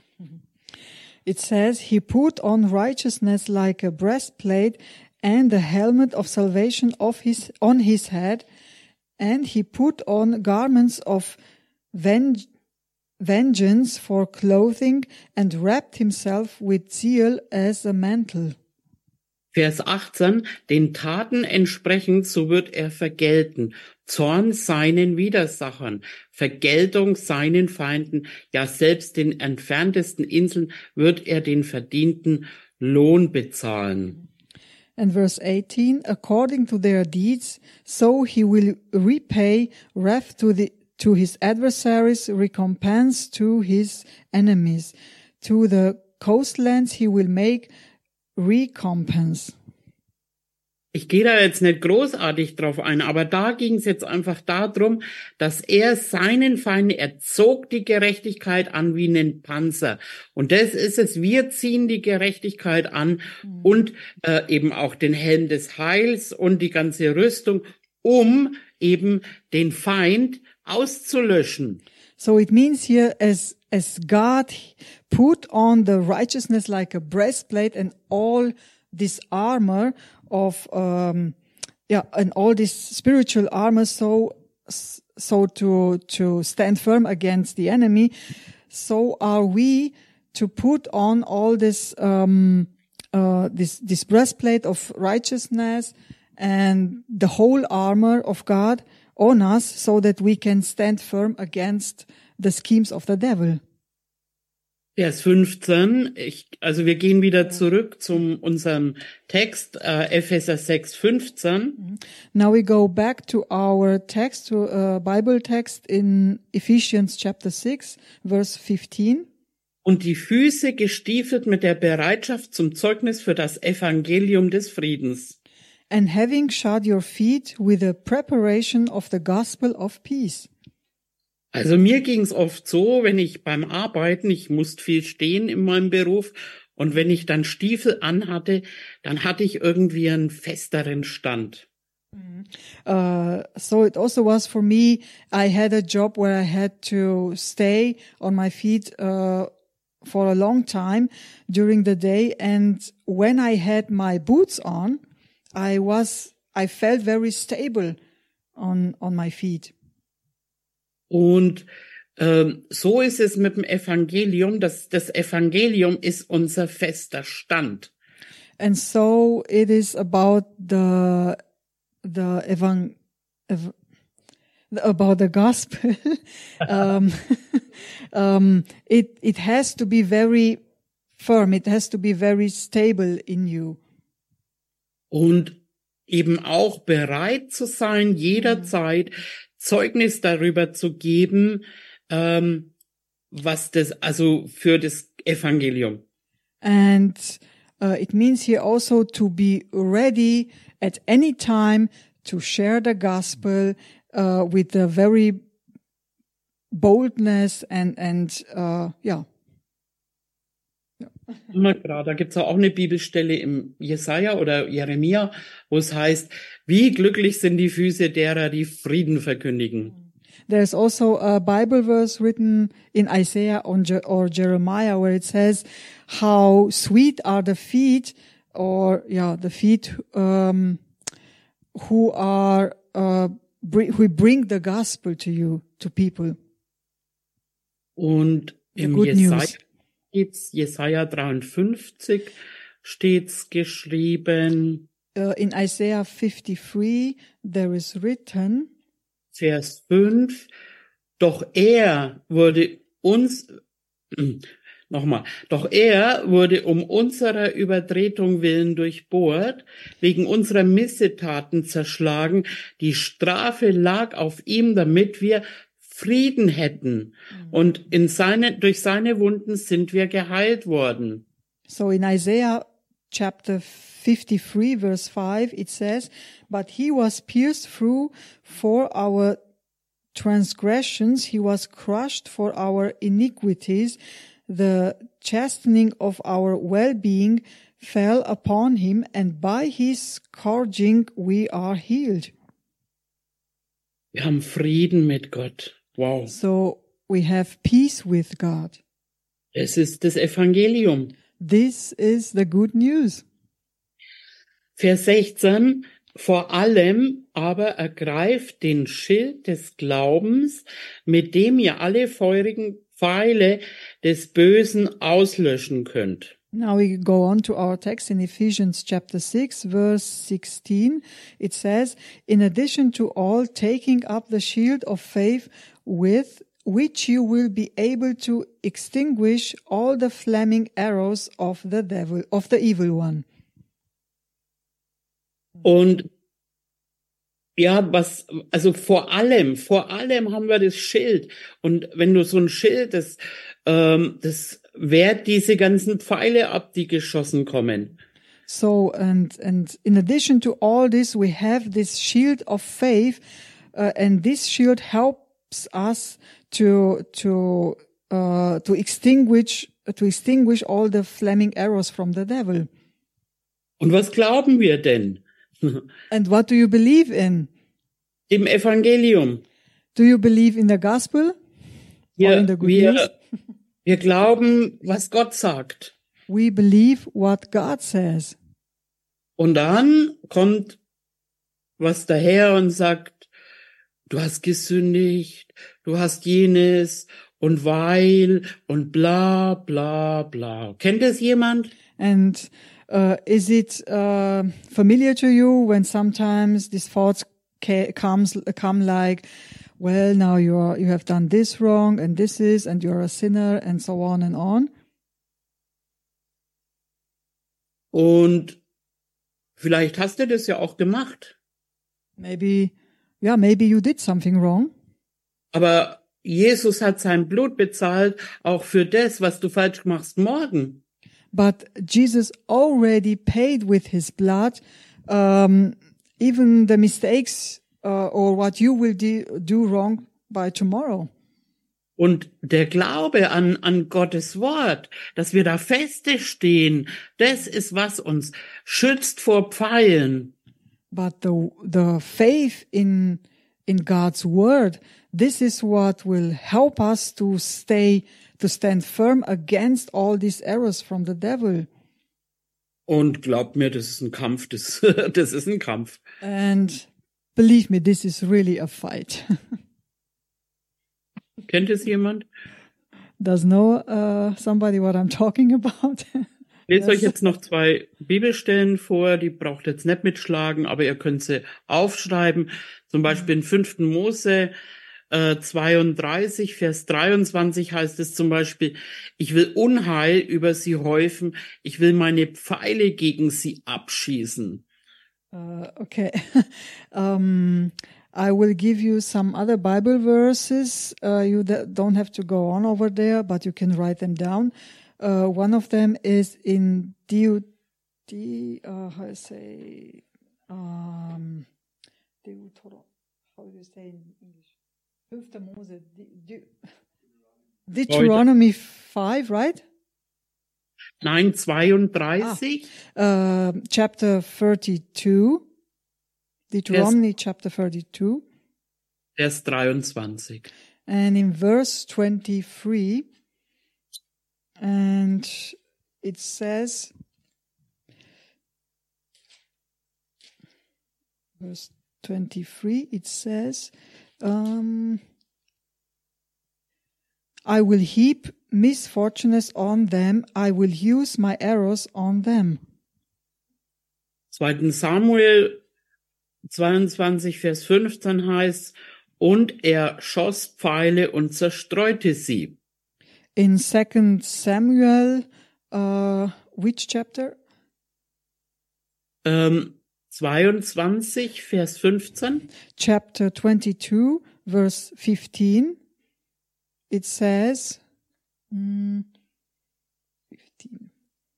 It says, he put on righteousness like a breastplate and the helmet of salvation of his, on his head, and he put on garments of venge, vengeance for clothing and wrapped himself with zeal as a mantle. Vers achtzehn, den Taten entsprechend, so wird er vergelten. Zorn seinen Widersachern, Vergeltung seinen Feinden, ja selbst den entferntesten Inseln wird er den verdienten Lohn bezahlen. And verse eighteen, according to their deeds, so he will repay wrath to the to his adversaries, recompense to his enemies. To the coastlands he will make recompense. Ich gehe da jetzt nicht großartig drauf ein, aber da ging es jetzt einfach darum, dass er seinen Feinden, er zog die Gerechtigkeit an wie einen Panzer. Und das ist es, wir ziehen die Gerechtigkeit an mhm. und äh, eben auch den Helm des Heils und die ganze Rüstung, um eben den Feind auszulöschen. So it means here as as God put on the righteousness like a breastplate and all this armor of um yeah and all this spiritual armor so so to to stand firm against the enemy, so are we to put on all this um uh this this breastplate of righteousness and the whole armor of God on us, so that we can stand firm against the schemes of the devil. Vers fünfzehn, ich, also wir gehen wieder zurück zum unserem Text, äh, Epheser sechs fünfzehn. Now we go back to our text, to uh, Bible text in Ephesians chapter six, verse fifteen. Und die Füße gestiefelt mit der Bereitschaft zum Zeugnis für das Evangelium des Friedens. And having shod your feet with the preparation of the gospel of peace. Also mir ging's oft so, wenn ich beim Arbeiten, ich musste viel stehen in meinem Beruf, und wenn ich dann Stiefel anhatte, dann hatte ich irgendwie einen festeren Stand. Uh, so it also was for me. I had a job where I had to stay on my feet uh, for a long time during the day, and when I had my boots on, I was I felt very stable on on my feet. Und ähm, so ist es mit dem Evangelium. Das, das Evangelium ist unser fester Stand. And so it is about the the evang ev- about the gospel. um, um, it it has to be very firm. It has to be very stable in you. Und eben auch bereit zu sein, jederzeit Zeugnis darüber zu geben, ähm, was das, also für das Evangelium. And uh, it means here also to be ready at any time to share the gospel uh, with a very boldness and and uh, yeah. Da gibt's auch eine Bibelstelle im Jesaja oder Jeremia, wo es heißt, wie glücklich sind die Füße derer, die Frieden verkündigen. There's also a Bible verse written in Isaiah or, Je- or Jeremiah where it says, how sweet are the feet, or yeah, the feet um, who are uh, br- who bring the gospel to you, to people. Und The im good Jesaja news. steht's, Jesaja dreiundfünfzig steht's geschrieben, Uh, in Isaiah fifty-three, there is written, Vers fünf, doch er wurde uns, nochmal, doch er wurde um unserer Übertretung willen durchbohrt, wegen unserer Missetaten zerschlagen, die Strafe lag auf ihm, damit wir Frieden hätten, und in seine, durch seine Wunden sind wir geheilt worden. so in Isaiah chapter fifty-three, verse five, it says, but he was pierced through for our transgressions, he was crushed for our iniquities, the chastening of our well-being fell upon him, and by his scourging we are healed. Wir haben Frieden mit Gott. Wow. So we have peace with God. Es ist das Evangelium. This is the good news. Vers sechzehn, vor allem aber ergreift den Schild des Glaubens, mit dem ihr alle feurigen Pfeile des Bösen auslöschen könnt. Now we go on to our text in Ephesians chapter six, verse sixteen. It says, in addition to all, taking up the shield of faith with which you will be able to extinguish all the flaming arrows of the devil, of the evil one. Und ja, was, also vor allem, vor allem haben wir das Schild. Und wenn du so ein Schild, das, ähm, das wehrt diese ganzen Pfeile ab, die geschossen kommen. So, and, and in addition to all this, we have this shield of faith, uh, and this shield helps us to, to, uh, to extinguish, to extinguish all the flaming arrows from the devil. Und was glauben wir denn? And what do you believe in? Im Evangelium. Do you believe in the gospel? Or Wir, in the good news? wir, wir glauben, was Gott sagt. We believe what God says. Und dann kommt was daher und sagt, du hast gesündigt, du hast jenes und weil und bla bla bla. Kennt das jemand? And uh, is it uh, familiar to you when sometimes these thoughts ca- comes come like, well, now you are you have done this wrong and this is and you're a sinner and so on and on. Und vielleicht hast du das ja auch gemacht. Maybe, yeah, maybe you did something wrong. Aber Jesus hat sein Blut bezahlt, auch für das, was du falsch machst morgen. But Jesus already paid with his blood um, even the mistakes uh, or what you will do, do wrong by tomorrow. Und der Glaube an, an Gottes Wort, dass wir da feste stehen, das ist, was uns schützt vor Pfeilen. but the the faith in in God's word, this is what will help us to stay to stand firm against all these errors from the devil. Und glaubt mir, das ist ein Kampf, das, das ist ein Kampf. And believe me, this is really a fight. Kennt es jemand? Does know uh, somebody what I'm talking about? Ich lese Yes. euch jetzt noch zwei Bibelstellen vor, die braucht ihr jetzt nicht mitschlagen, aber ihr könnt sie aufschreiben. Zum Beispiel in fünften Mose äh, zweiunddreißig, Vers dreiundzwanzig heißt es zum Beispiel, ich will Unheil über sie häufen, ich will meine Pfeile gegen sie abschießen. Uh, okay. um, I will give you some other Bible verses. Uh, you d- don't have to go on over there, but you can write them down. Uh, one of them is in Deut, De, uh, how do you say, um, Deutero, how do you say in English? fünfter Mose, De, De, Deuteronomy five, right? Nein, zweiunddreißig. Uh, chapter thirty-two. Deuteronomy chapter thirty-two. Vers dreiundzwanzig. And in verse twenty-three, and it says, verse twenty-three, it says, um, I will heap misfortunes on them, I will use my arrows on them. zweiten Samuel zweiundzwanzig, Vers fünfzehn heißt, und er schoss Pfeile und zerstreute sie. In Second Samuel, uh, which chapter? Ähm, zweiundzwanzig, Vers fünfzehn. Chapter twenty-two, verse fifteen. It says, mm, fifteen.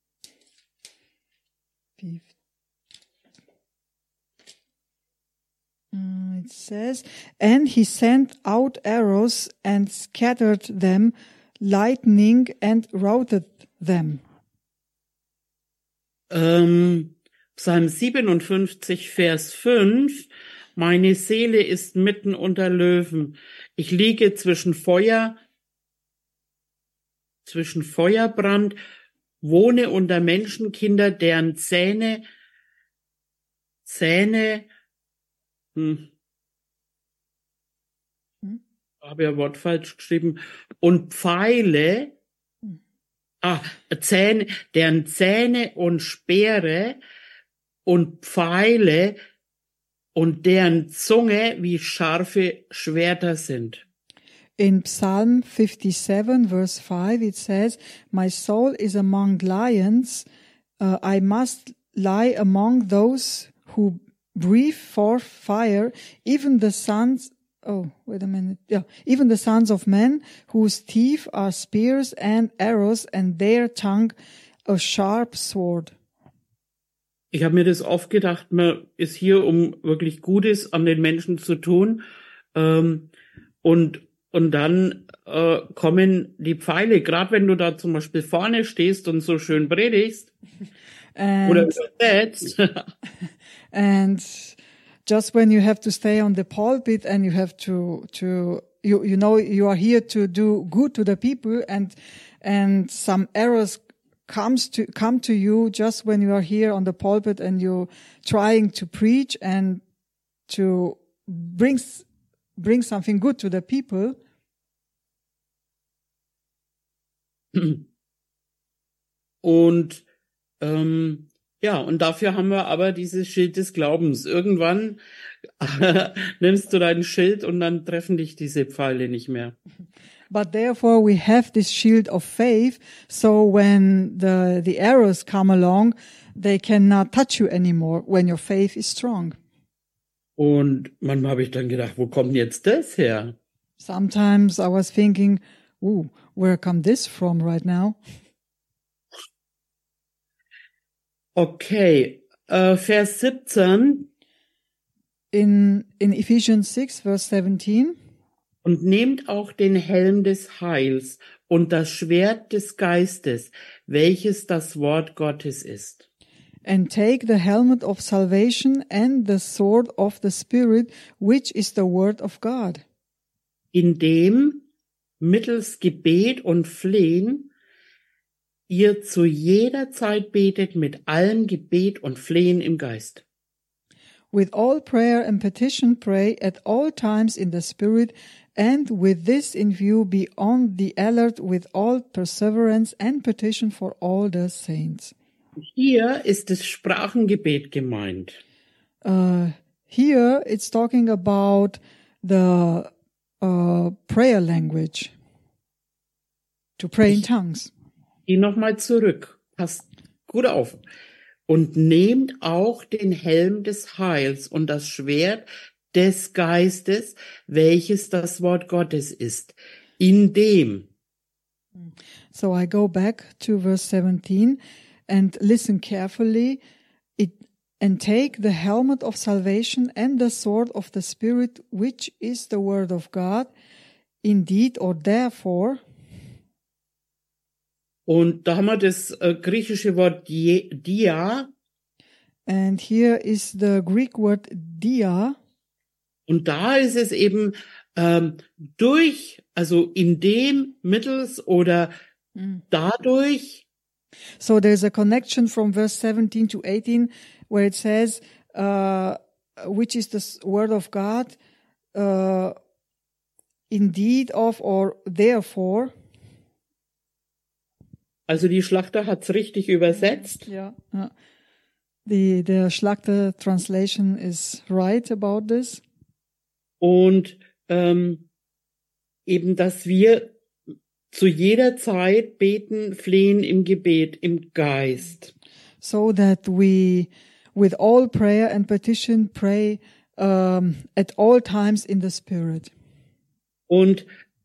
fifteen. Uh, it says, and he sent out arrows and scattered them, lightning and routed them. Ähm, Psalm siebenundfünfzig, Vers fünf. Meine Seele ist mitten unter Löwen. Ich liege zwischen Feuer, zwischen Feuerbrand, wohne unter Menschenkinder, deren Zähne, Zähne, hm, Hm? habe ja Wort falsch geschrieben, und Pfeile, ah, Zähne, deren Zähne und Speere und Pfeile und deren Zunge wie scharfe Schwerter sind. In Psalm fifty-seven, verse five, it says, my soul is among lions. Uh, I must lie among those who breathe forth fire, even the sons, oh, wait a minute. Yeah, even the sons of men whose teeth are spears and arrows and their tongue a sharp sword. Ich habe mir das oft gedacht, man ist hier, um wirklich Gutes an den Menschen zu tun. Ähm, und, und dann äh, kommen die Pfeile, gerade wenn du da zum Beispiel vorne stehst und so schön predigst oder And, übersetzt. and just when you have to stay on the pulpit and you have to, to, you, you know, you are here to do good to the people and, and some errors comes to, come to you just when you are here on the pulpit and you're trying to preach and to bring, bring something good to the people. Und ähm, ja, und dafür haben wir aber dieses Schild des Glaubens. Irgendwann nimmst du dein Schild und dann treffen dich diese Pfeile nicht mehr. But therefore we have this shield of faith, so when the, the arrows come along, they cannot touch you anymore when your faith is strong. Und manchmal habe ich dann gedacht, wo kommt jetzt das her? Sometimes I was thinking, ooh, where come this from right now? Okay, äh, Vers siebzehn. In, in Ephesians six, verse seventeen. Und nehmt auch den Helm des Heils und das Schwert des Geistes, welches das Wort Gottes ist. And take the helmet of salvation and the sword of the Spirit, which is the word of God. Indem mittels Gebet und Flehen ihr zu jeder Zeit betet mit allem Gebet und Flehen im Geist. With all prayer and petition pray at all times in the Spirit, and with this in view be on the alert with all perseverance and petition for all the saints. Hier ist das Sprachengebet gemeint. Uh, here it's talking about the uh, prayer language, to pray in tongues. Geh nochmal zurück. Passt gut auf. Und nehmt auch den Helm des Heils und das Schwert des Geistes, welches das Wort Gottes ist. In dem. So I go back to verse seventeen and listen carefully. It, and take the helmet of salvation and the sword of the Spirit, which is the word of God. Indeed, or therefore. Und da haben wir das äh, griechische Wort die, dia. And here is the Greek word dia. Und da ist es eben ähm, durch, also in dem, mittels oder mm. dadurch. So there's a connection from verse seventeen to eighteen where it says, uh, which is the word of God, uh, indeed of or therefore. Also die Schlachter hat's richtig übersetzt. Ja, ja. The, the Schlachter translation is right about this. Und ähm, eben, dass wir zu jeder Zeit beten, flehen im Gebet, im Geist. So that we, with all prayer and petition, pray um, at all times in the Spirit. Und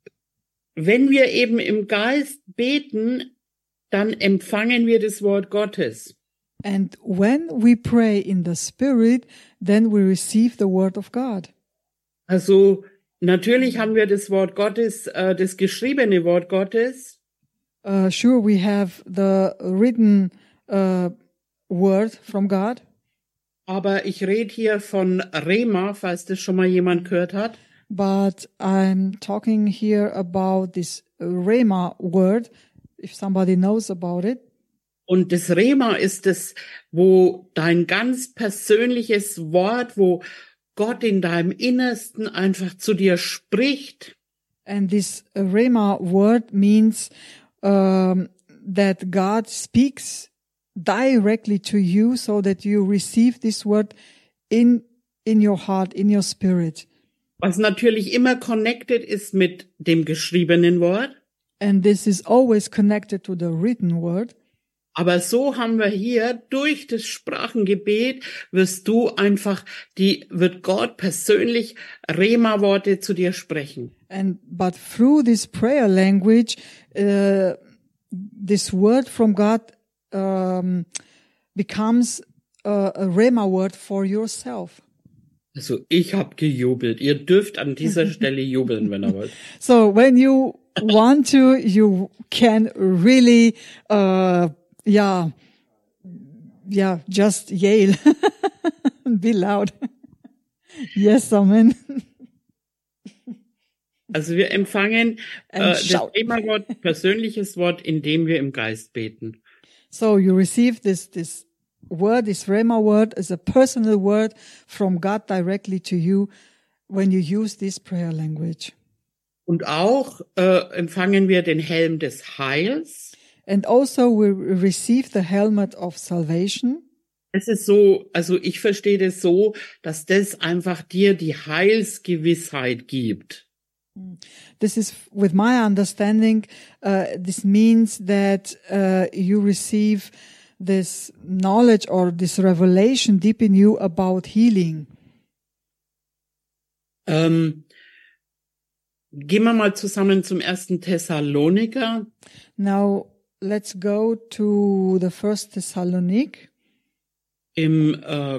wenn wir eben im Geist beten, dann empfangen wir das Wort Gottes. And when we pray in the Spirit, then we receive the word of God. Also natürlich haben wir das Wort Gottes, äh, das geschriebene Wort Gottes. Uh, sure, we have the written uh, word from God. Aber ich rede hier von Rema, falls das schon mal jemand gehört hat. But I'm talking here about this Rema word, if somebody knows about it. Und das Rema ist es, wo dein ganz persönliches Wort, wo Gott in deinem Innersten einfach zu dir spricht. And this Rema word means um, that God speaks directly to you so that you receive this word in, in your heart, in your spirit. Was natürlich immer connected ist mit dem geschriebenen Wort. And this is always connected to the written word. Aber so haben wir hier durch das Sprachengebet wirst du einfach die, wird Gott persönlich Rema-Worte zu dir sprechen. And, but through this prayer language, uh, this word from God, um, becomes a, a Rema word for yourself. Also ich habe gejubelt. Ihr dürft an dieser Stelle jubeln, wenn ihr wollt. So when you want to, you can really, uh, yeah, yeah, just yell, be loud. Yes, amen. Also wir empfangen äh, das Rema-Wort, persönliches Wort, indem wir im Geist beten. So you receive this this word, this Rema word, as a personal word from God directly to you when you use this prayer language. Und auch äh, empfangen wir den Helm des Heils. And also we receive the helmet of salvation. Es ist so, also ich verstehe das so, dass das einfach dir die Heilsgewissheit gibt. This is, with my understanding, uh, this means that uh, you receive this knowledge or this revelation deep in you about healing. Ähm, gehen wir mal zusammen zum ersten Thessaloniker. Now let's go to the first Thessalonic. Im äh,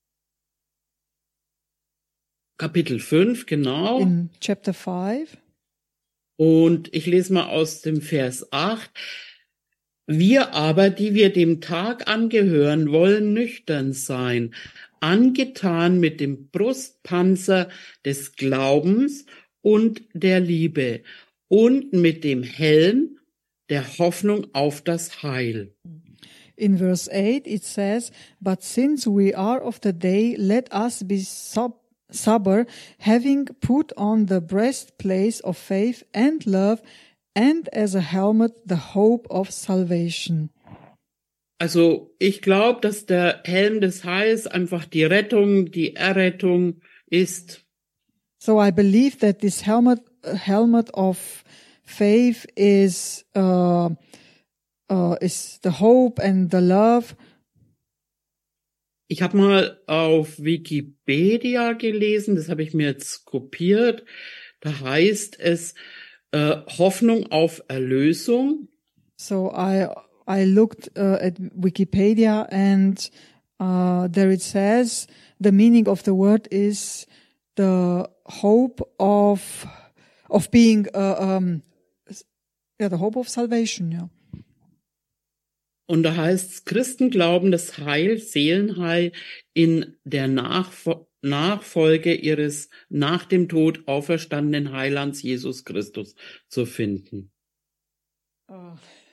Kapitel fünf, genau. In chapter five. Und ich lese mal aus dem Vers acht. Wir aber, die wir dem Tag angehören, wollen nüchtern sein, angetan mit dem Brustpanzer des Glaubens und der Liebe und mit dem Helm der Hoffnung auf das Heil. In verse eight it says, "But since we are of the day, let us be sob- sober, having put on the breastplate of faith and love, and as a helmet the hope of salvation." Also ich glaube, dass der Helm des Heils einfach die Rettung, die Errettung ist. So I believe that this helmet helmet of faith is uh, uh, is the hope and the love. Ich habe mal auf Wikipedia gelesen, das habe ich mir jetzt kopiert. Da heißt es äh, Hoffnung auf Erlösung. So I I looked uh, at Wikipedia and uh, there it says the meaning of the word is the hope of of being uh, um yeah the hope of salvation. Yeah. Und da heißt es, Christen glauben das Heil, Seelenheil in der Nachfo- Nachfolge ihres nach dem Tod auferstandenen Heilands Jesus Christus zu finden. Oh.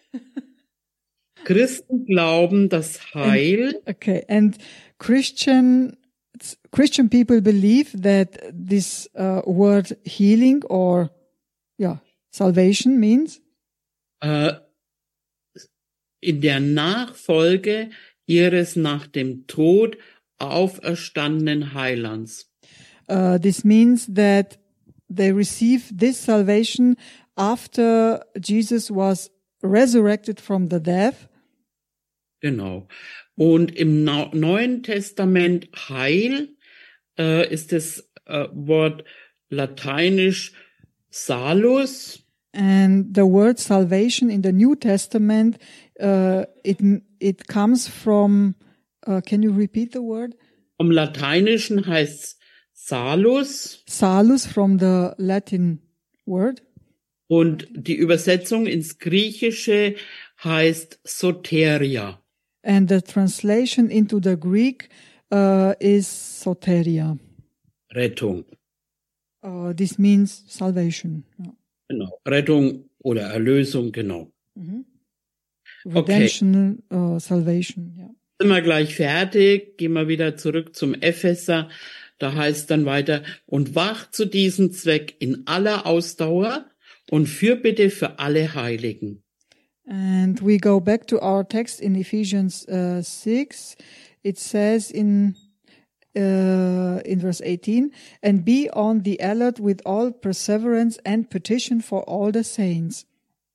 Christen glauben das Heil. And, okay, and Christian Christian people believe that this uh, word healing or yeah salvation means Äh, in der Nachfolge ihres nach dem Tod auferstandenen Heilands. uh, this means that they receive this salvation after Jesus was resurrected from the death. Genau. Und im Na- Neuen Testament Heil äh, ist das äh, Wort lateinisch salus. And the word salvation in the New Testament, uh, it it comes from. Uh, can you repeat the word? Im Lateinischen heißt salus Salus from the Latin word. und die Übersetzung ins Griechische heißt soteria. And the translation into the Greek uh, is soteria. Rettung. Uh, this means salvation. Yeah. Genau. Rettung oder Erlösung, genau. Redemption, uh, salvation. Yeah. Sind wir gleich fertig, gehen wir wieder zurück zum Epheser. Da heißt dann weiter, und wacht zu diesem Zweck in aller Ausdauer und Fürbitte für alle Heiligen. And we go back to our text in Ephesians uh, six. It says in uh, in verse eighteen, "And be on the alert with all perseverance and petition for all the saints."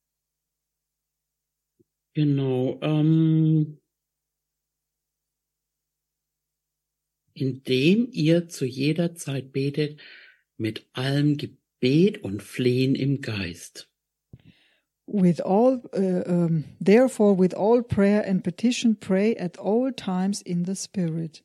Genau. Ähm, indem ihr zu jeder Zeit betet mit allem Gebet und Flehen im Geist. With all, uh, um, therefore, with all prayer and petition, pray at all times in the Spirit.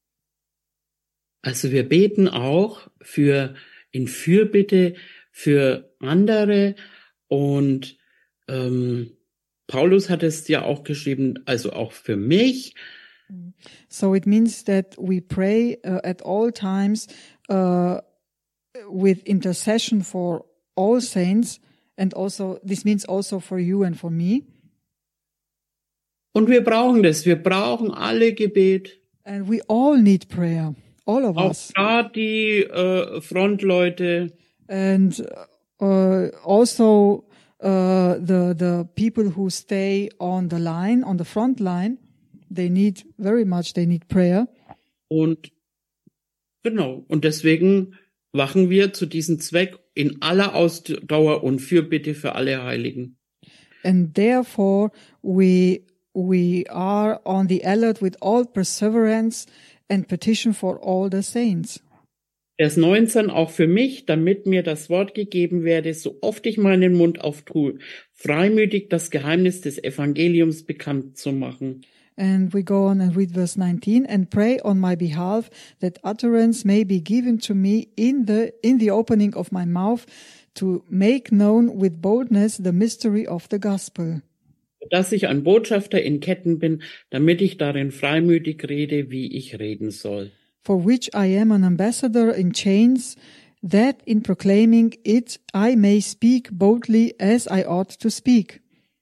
Also wir beten auch für in Fürbitte für andere und ähm, Paulus hat es ja auch geschrieben, also auch für mich. So it means that we pray uh, at all times uh, with intercession for all saints, and also this means also for you and for me. Und wir brauchen das, wir brauchen alle Gebet. And we all need prayer, all of Auch us. gerade die äh, Frontleute. And uh, also uh, the the people who stay on the line, on the front line, they need very much, they need prayer. Und genau, und deswegen wachen wir zu diesem Zweck in aller Ausdauer und Fürbitte für alle Heiligen. And therefore we we are on the alert with all perseverance and petition for all the saints. Vers neunzehn, auch für mich, damit mir das Wort gegeben werde, so oft ich meinen Mund auftue, freimütig das Geheimnis des Evangeliums bekannt zu machen. And we go on and read verse nineteen, and pray on my behalf that utterance may be given to me in the in the opening of my mouth to make known with boldness the mystery of the gospel. dass ich ein Botschafter in Ketten bin, damit ich darin freimütig rede, wie ich reden soll. For which I am an ambassador in chains, that in proclaiming it I may speak boldly as I ought to speak.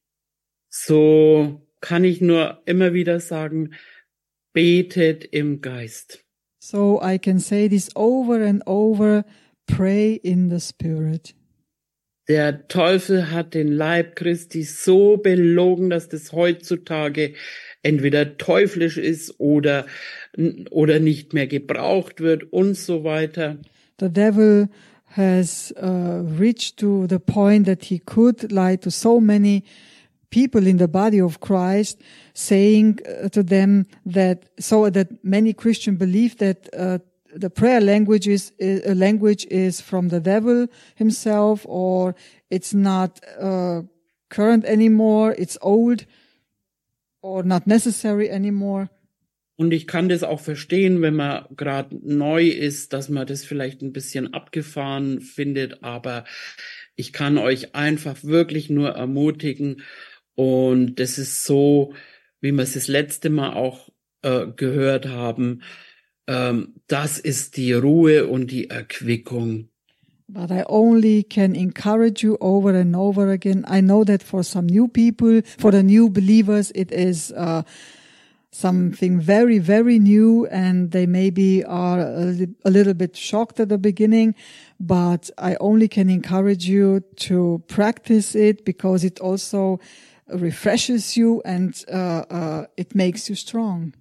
So kann ich nur immer wieder sagen, betet im Geist. So I can say this over and over, pray in the Spirit. Der Teufel hat den Leib Christi so belogen, dass das heutzutage entweder teuflisch ist oder, oder nicht mehr gebraucht wird und so weiter. The devil has uh, reached to the point that he could lie to so many people in the body of Christ, saying uh, to them that, so that many Christians believe that uh, the prayer language is a language is from the devil himself, or it's not uh, current anymore, it's old, or not necessary anymore. Und ich kann das auch verstehen, wenn man gerade neu ist, dass man das vielleicht ein bisschen abgefahren findet, aber ich kann euch einfach wirklich nur ermutigen, und das ist so, wie wir es das letzte Mal auch äh, gehört haben, ähm, das ist die Ruhe und die Erquickung. But I only can encourage you over and over again. I know that for some new people, for the new believers, it is uh, something very, very new, and they maybe are a, a little bit shocked at the beginning. But I only can encourage you to practice it, because it also refreshes you and uh, uh, it makes you strong.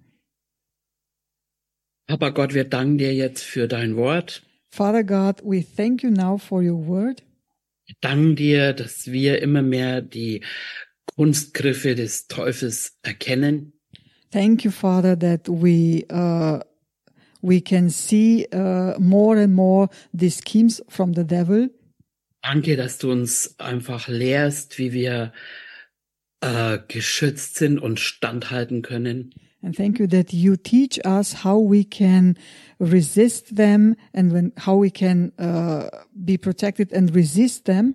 Aber Gott, wir danken dir jetzt für dein Wort. Father God, we thank you now for your word. Wir danken dir, dass wir immer mehr die Kunstgriffe des Teufels erkennen. Thank you, Father, that we uh, we can see uh, more and more the schemes from the devil. Danke, dass du uns einfach lehrst, wie wir äh, geschützt sind und standhalten können. And thank you that you teach us how we can resist them, and when, how we can uh, be protected and resist them,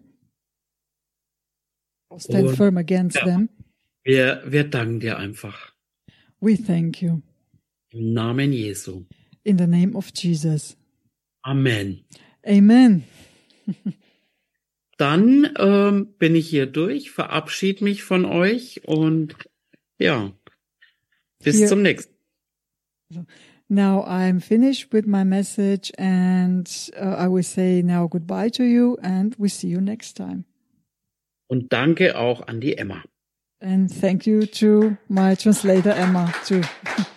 or stand Und, firm against ja, them. Wir, wir danken dir einfach. We thank you. Im Namen Jesu. In the name of Jesus. Amen. Amen. Dann ähm, bin ich hier durch, verabschiede mich von euch und ja, bis Hier- zum nächsten. Now I'm finished with my message, and uh, I will say now goodbye to you, and we see you next time. Und danke auch an die Emma. And thank you to my translator Emma too.